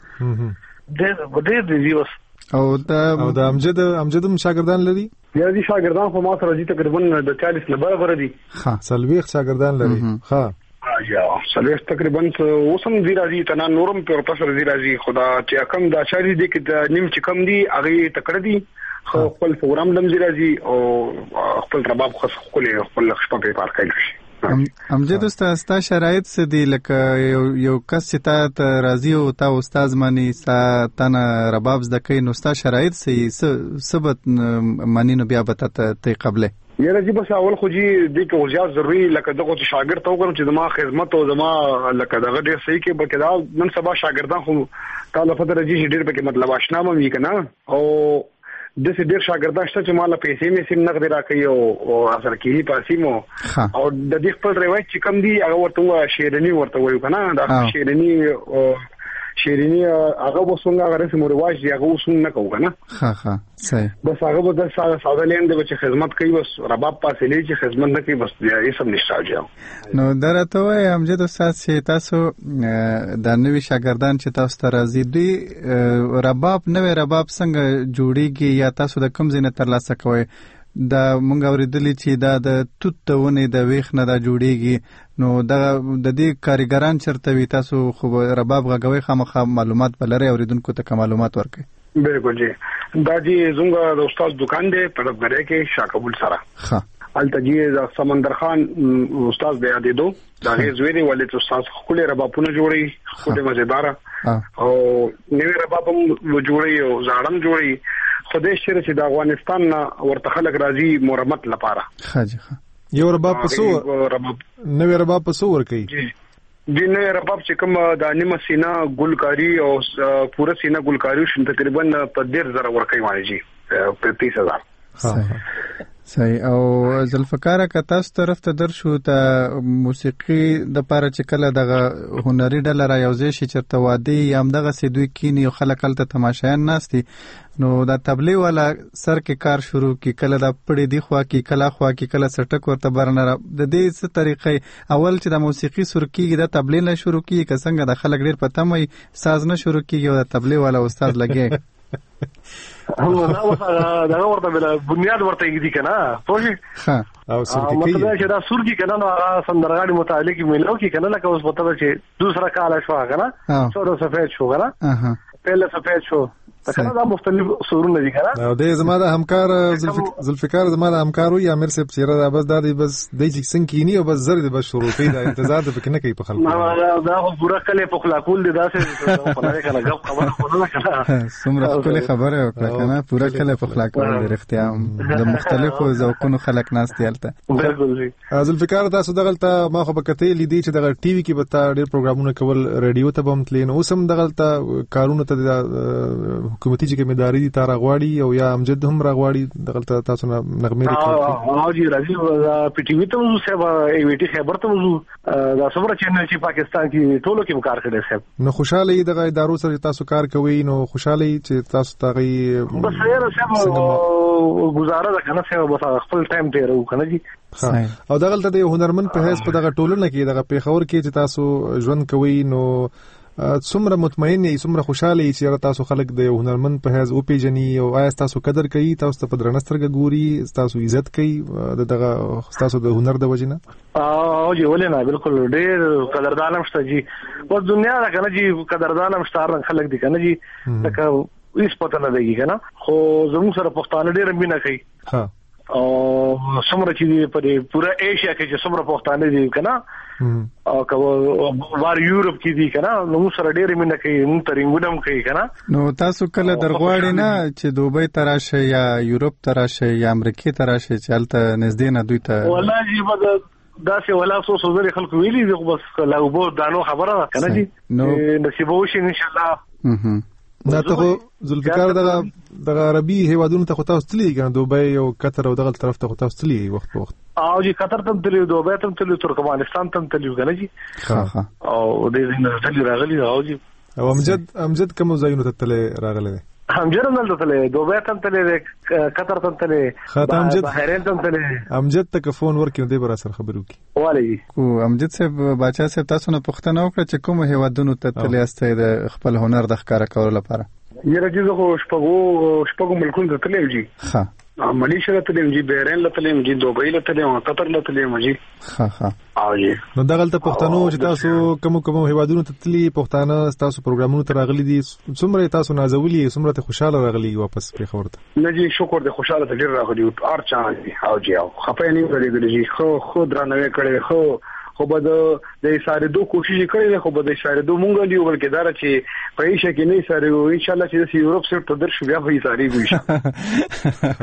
V: ډېر ډېر دی بس. او د
F: او د امجد امجد شاګردان لري؟
V: یا دي شاګردان خو ما سره دي تقریبا د چالیس نه برابر دي.
F: ها سلويخ شاګردان لري. ها
V: یا سلويخ تقریبا اوسم دی راځي تنا نورم په تاسو راځي راځي خدا چې کم دا شاري دي کې نیم چې کم دي هغه تکړه دي خو خپل پروګرام لم دی راځي او خپل رباب خو خپل خپل شپه په پار کوي.
M: امجد استاد ستا شرایط څه دي لکه یو یو کس چې تا راځي او تا استاد مانی ستا تنه رباب زده کوي نو ستا شرایط څه ثبت مانی نو بیا به ته قبله
V: یاره جی بس اول خو جی دې کې وجات ضروري لکه دغه شاګرد ته وګورم چې زما خدمت او زما لکه دغه ډېر صحیح کې بلکې دا نن سبا شاګردان خو تعالی فضل رجی ډېر پکې مطلب آشنا مې کنه او د څه ډېر شاګردان شته چې مال پیسې مې سیم نقد راکړي او اثر کې پاسې مو او د دې خپل روایت چې کم دی هغه ورته شیرنی ورته وایو کنه دا شیرنی شیرینی هغه وسونګه هغه رسم او رواج دی هغه وسون نه کوو کنه. ها ها صحیح. بس هغه به د ساده لین د چې خدمت کوي بس رباب پاسې لې چې خدمت نه کوي بس یې سم نشته جاو.
M: نو درته وای امجد استاد چې تاسو د نوې شاګردان چې تاسو ته راځي دوی رباب نوې رباب څنګه جوړیږي یا تاسو د کوم ځای نه ترلاسه کوئ؟ دا مونږ اوریدلی چې دا د توت د ونې د ویښ نه دا جوړیږي نو دا د دې کاریګران چرته وي تاسو خو رباب غږوي خامخا معلومات بلري اوریدونکو ته معلومات ورکړي.
V: بالکل جی دا جی زونګه د استاد دکان دی په دغه کې شاکبول سره. ها التجی د سمندر خان استاد بیا دی دو دا غیر زویری ولې استاد خپل ربابونه جوړي خو مزیدار او نوې رباب جوړي او زاړم جوړي خدای شره چې د افغانستان ورته خلک راځي مرمت لپاره.
M: خاجه
F: یو رباب پسو نوې رباب پسو ور کوي
V: د نوې رباب چې کوم د نیمه سینا ګلکاری او پوره سینا ګلکاری شون تقریبا په ډیر زره ور کوي مالجی په تیس هزار.
M: صحیح. او ذوالفقار که تاسو طرف ته در شو ته موسیقي د پاره چې کله دغه هنري ډله را یوځای شي چرته وادي یا همدغه سي دوی کینی او خلک هلته تماشایان ناستي نو دا تبلیغ والا سر کې کار شروع کی کله دا پړې دی خوا کی کله خوا کی کله سټک ورته برنه د دې څه طریقې اول چې د موسیقي سر کیږي د تبلیغ نه شروع کیږي که څنګه د خلک ډیر پته مې ساز نه شروع کیږي او د تبلیغ والا استاد لګي
V: هم دا وسه دا ورته بل بنیاد ورته یی دي کنه پوهی
F: ها او سر کې
V: مطلب چې دا سر کې کنه نو سندرغاړي متعلق ملو کې کنه لکه اوس پته چې دوسرا کال شو کنه څو سفید شو کنه اها پهله سفید شو تکه دا مختلف سورونه دي کنه
F: او د زما د همکار ذوالفقار زما د همکار وي امیر صاحب چیرې دا بس د بس د څنګه کینی او بس زر د بس شروع کوي دا انتظار د پکنه کوي په خلکو
V: دا خو پورا کله په خلاقول دي دا څه په لاره کنه غو خبره خونه کنه
M: سمره کله خبره وکړه کنه پورا کله په خلاقول دي رښتیا د مختلفو ذوقونو خلک ناس دیالته.
V: بالکل جی
F: ذوالفقار تاسو دغلته ما خو بکته لیدي چې دغه ټي وي کې به تا ډېر پروګرامونه کول رادیو ته بم تلین اوسم دغلته کارونه ته حکومتي ځمېداري دي تار غواړي او یا امجد هم راغواړي دغلته تاسو نه نغمه
V: لري او جی راځي په ټي وي ته وو سبا ای وی ټي خبر ته وو دا څومره چینل چې پاکستان کې ټولو کې کار کړی سب
F: نو خوشاله دغه ادارو سره تاسو کار کوي نو خوشاله چې تاسو ته
V: بس یې سم گزاره ده کنه سم بس خپل ټایم تیرو کنه جی
F: او دغلته د هنرمن په هیڅ په دغه ټولنه کې دغه پیښور کې چې تاسو ژوند کوي نو څومره مطمئن یې څومره خوشاله یې چې تاسو خلک د هنرمند په حیث او پیژني او آیا تاسو قدر کوي تاسو ته په درنه سترګه ګوري تاسو عزت کوي دغه تاسو د هنر د وجنه
G: او جی ولې نه بالکل ډېر قدردان هم شته جی په دنیا دا کنه جی قدردان هم شته خلک دي کنه جی لکه هیڅ پته نه دی کنه خو زموږ سره پښتانه ډېر مینه کوي ها او څومره چې په پورا ایشیا کې چې څومره پښتانه دي کنه او که وار یورپ کې دي کنه نو سره ډېر مینه کوي موږ ته رنګونم کوي کنه
M: نو تاسو کله درغواړئ نه چې دوبۍ ته راشئ یا یورپ ته راشئ یا امریکا ته راشئ چې هلته نږدې نه دوی ته
G: والله جی بد دا څه ولا څو څو ځله خلکو ویلي دي بس لا وبو دانو خبره کنه جی نصیب وشي ان شاء الله
F: دا ته ذوالفقار دغه دغه عربي هیوادونو ته خو تاسو تللی کنه دوبۍ او قطر او دغه طرف ته خو تاسو تللی وخت په وخت
G: او جی قطر ته تللی دوبۍ ته تللی ترکمنستان ته تللی کنه جی
F: ها ها
G: او دې نه تللی راغلی او جی
F: او امجد امجد کوم ځایونو ته تللی راغلی
G: امجد نه تللی دوبۍ ته تللی قطر ته تللی
F: امجد
G: بحرین ته تللی
F: امجد ته فون ورکړم دی بر سره خبرو کی
G: والي
M: کو امجد صاحب باچا صاحب تاسو نه پښتنه وکړه چې کوم هیوادونو ته تللی استه د خپل هنر د ښکارا کولو لپاره
V: یره چې خو شپږو شپږو ملکونو ته تللی جی
M: ها
V: ملیشیا ته تللی جی بحرین ته تللی جی دوبۍ ته تللی او قطر ته تللی جی
M: ها ها
V: او جی
F: نو دغه ته پښتنو چې تاسو کوم کوم هیوادونو ته تللی پښتانه تاسو پروګرامونو ته راغلي دي څومره تاسو نازولي څومره ته خوشاله راغلي واپس په خبرته
V: نه جی شکر دې خوشاله ته ډیر راغلي او ارچا او جی او خپې نه غړي جی خو خود رانه کړي خو خو به د اشاره دو کوشش کړي خو به د اشاره دو مونږ دی ول کې دار چې په هیڅ کې نه اشاره وي ان شاء الله چې یورپ سره ته درش بیا به اشاره وي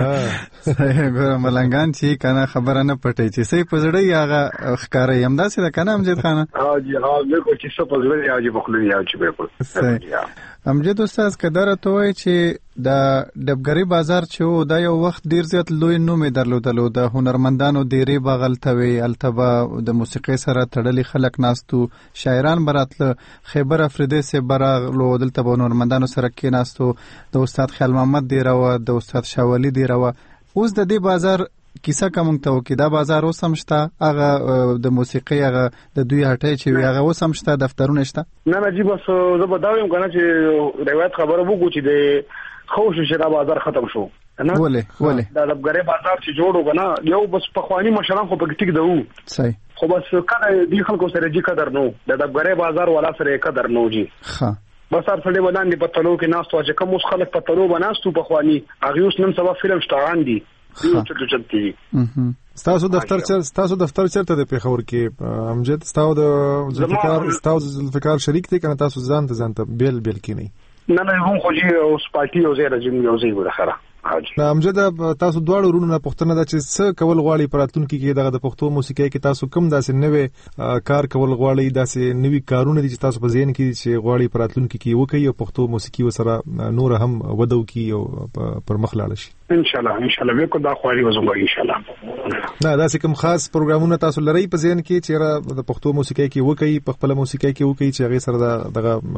M: ګور ملنګان چې کنه خبره نه پټي چې سې پزړی هغه ښکارې هم داسې د کنه امجد خان
V: ها جی ها بالکل چې څه پزړی یا جی بخلوی یا چې بالکل
M: امجد استاد کدار ته وای چې د ډبګری بازار چې دا یو وخت ډیر زیات لوی نوم درلودلو د هنرمندانو ډیری بغلتوي التبا د موسیقي سره تړلي خلک ناستو شاعران براتله خیبر افریدی سه براغلو دلته به هنرمندانو سره کې ناستو د استاد خیال محمد دیراوه د استاد شاولی دیراوه اوس د دې بازار کیسه کوم ته وکي دا بازار اوسمشته هغه د موسیقي هغه د دوی هټه چې وی هغه اوسمشته دفترونه شته
V: نه نه جی بس زه به دا وایم کنه چې روایت خبره وګو چې د خوش شرا بازار ختم شو
M: نه ولې ولې
V: دا لبګری بازار چې جوړو کنه یو بس په خواني مشران خو په ټیک دو
M: صحیح
V: خو بس کله دی خلکو سره جی قدر نو د لبګری بازار ولا سره قدر نو جی
M: ها
V: بس هر څه باندې په تلو کې ناستو چې کوم اوس خلک په تلو باندې په خواني هغه اوس نن سبا فلم شتاغان دي یو چټ چټ
F: تاسو دفتر چر تاسو دفتر چرته د پیښور کې امجد تاسو د ذوالفقار تاسو ذوالفقار شریک دي کنه تاسو ځان ته ځان ته بیل بیل کینی
V: نه نه هم خو جی اوس پارټي او زیره جن یو ځای ورخره
F: دا امجد تاسو دواړو ورونو نه پښتنه دا چې څه کول غواړي پراتونکو کې دغه د پښتو موسیقۍ کې تاسو کوم داسې نوې کار کول غواړي داسې نوې کارونه دي چې تاسو په ذهن کې چې غواړي پراتونکو کې وکړي او پښتو موسیقي وسره نور هم ودو کې او پر مخ لاړ شي
V: ان شاء الله ان شاء الله به کو دا خواري وزم ان شاء الله
F: نه داسې کوم خاص پروګرامونه تاسو لري په ذهن کې چې د پښتو موسیقۍ کې وکړي په خپل موسیقۍ کې وکړي چې هغه سره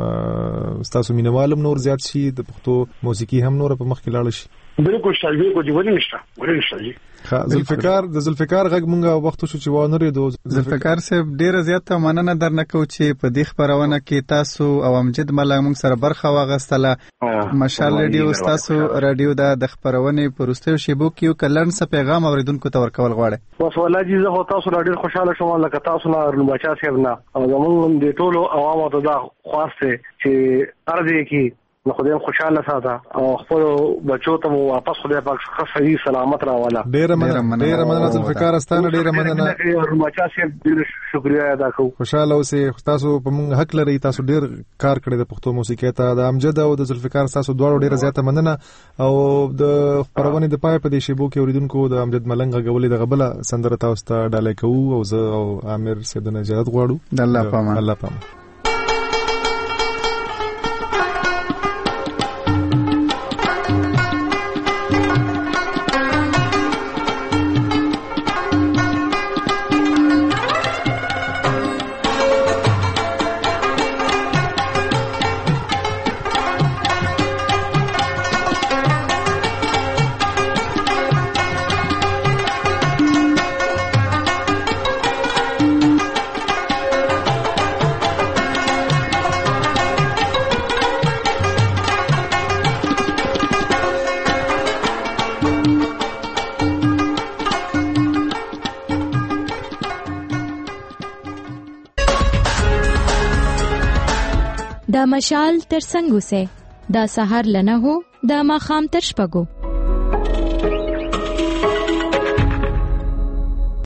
F: دغه تاسو مینوالم نور زیات شي د پښتو موسیقي هم نور په مخ کې لاړ شي
V: بالکل شالوی کو دی ولې نشته ولې نشته جی
F: ها ذوالفقار د ذوالفقار غږ مونږه وخت شو چې وانه ریدو
M: ذوالفقار صاحب ډیره زیاته مننه درنه کو چې په دې خبرونه کې تاسو او امجد ملا موږ سره برخه واغستله مشال ریډیو تاسو رادیو د خبرونه پرسته شیبو کې کلن څه پیغام اوریدونکو ته ورکول غواړي
V: وس والله جی زه تاسو ډیر خوشاله شوم لکه تاسو نه رنباچا صاحب نه او زموږ د ټولو عوامو ته دا خواسته چې ارزه کې نو خدای خوشاله ساته او خپل بچو ته واپس خدای پاک صحیح سلامت راواله
F: ډیر مننه ډیر مننه ذوالفقار استانه ډیر مننه
V: رنباچا صاحب ډیر شکریا ادا کوم
F: خوشاله اوسې تاسو په موږ حق لري تاسو ډیر کار کړی د پښتو موسیقۍ ته د امجد او د ذوالفقار تاسو دواړو ډیر زیاته مننه او د خبرونه د پای په دې شیبو کې اوریدونکو د امجد ملنګ غولې د غبله سندره تاسو ته ډالې کوو او زه او عامر سیدنه جهاد غواړو
M: د الله پامان
F: الله پامان
A: د مشال تر څنګ اوسه د سحر لنه هو د ماخام تر شپګو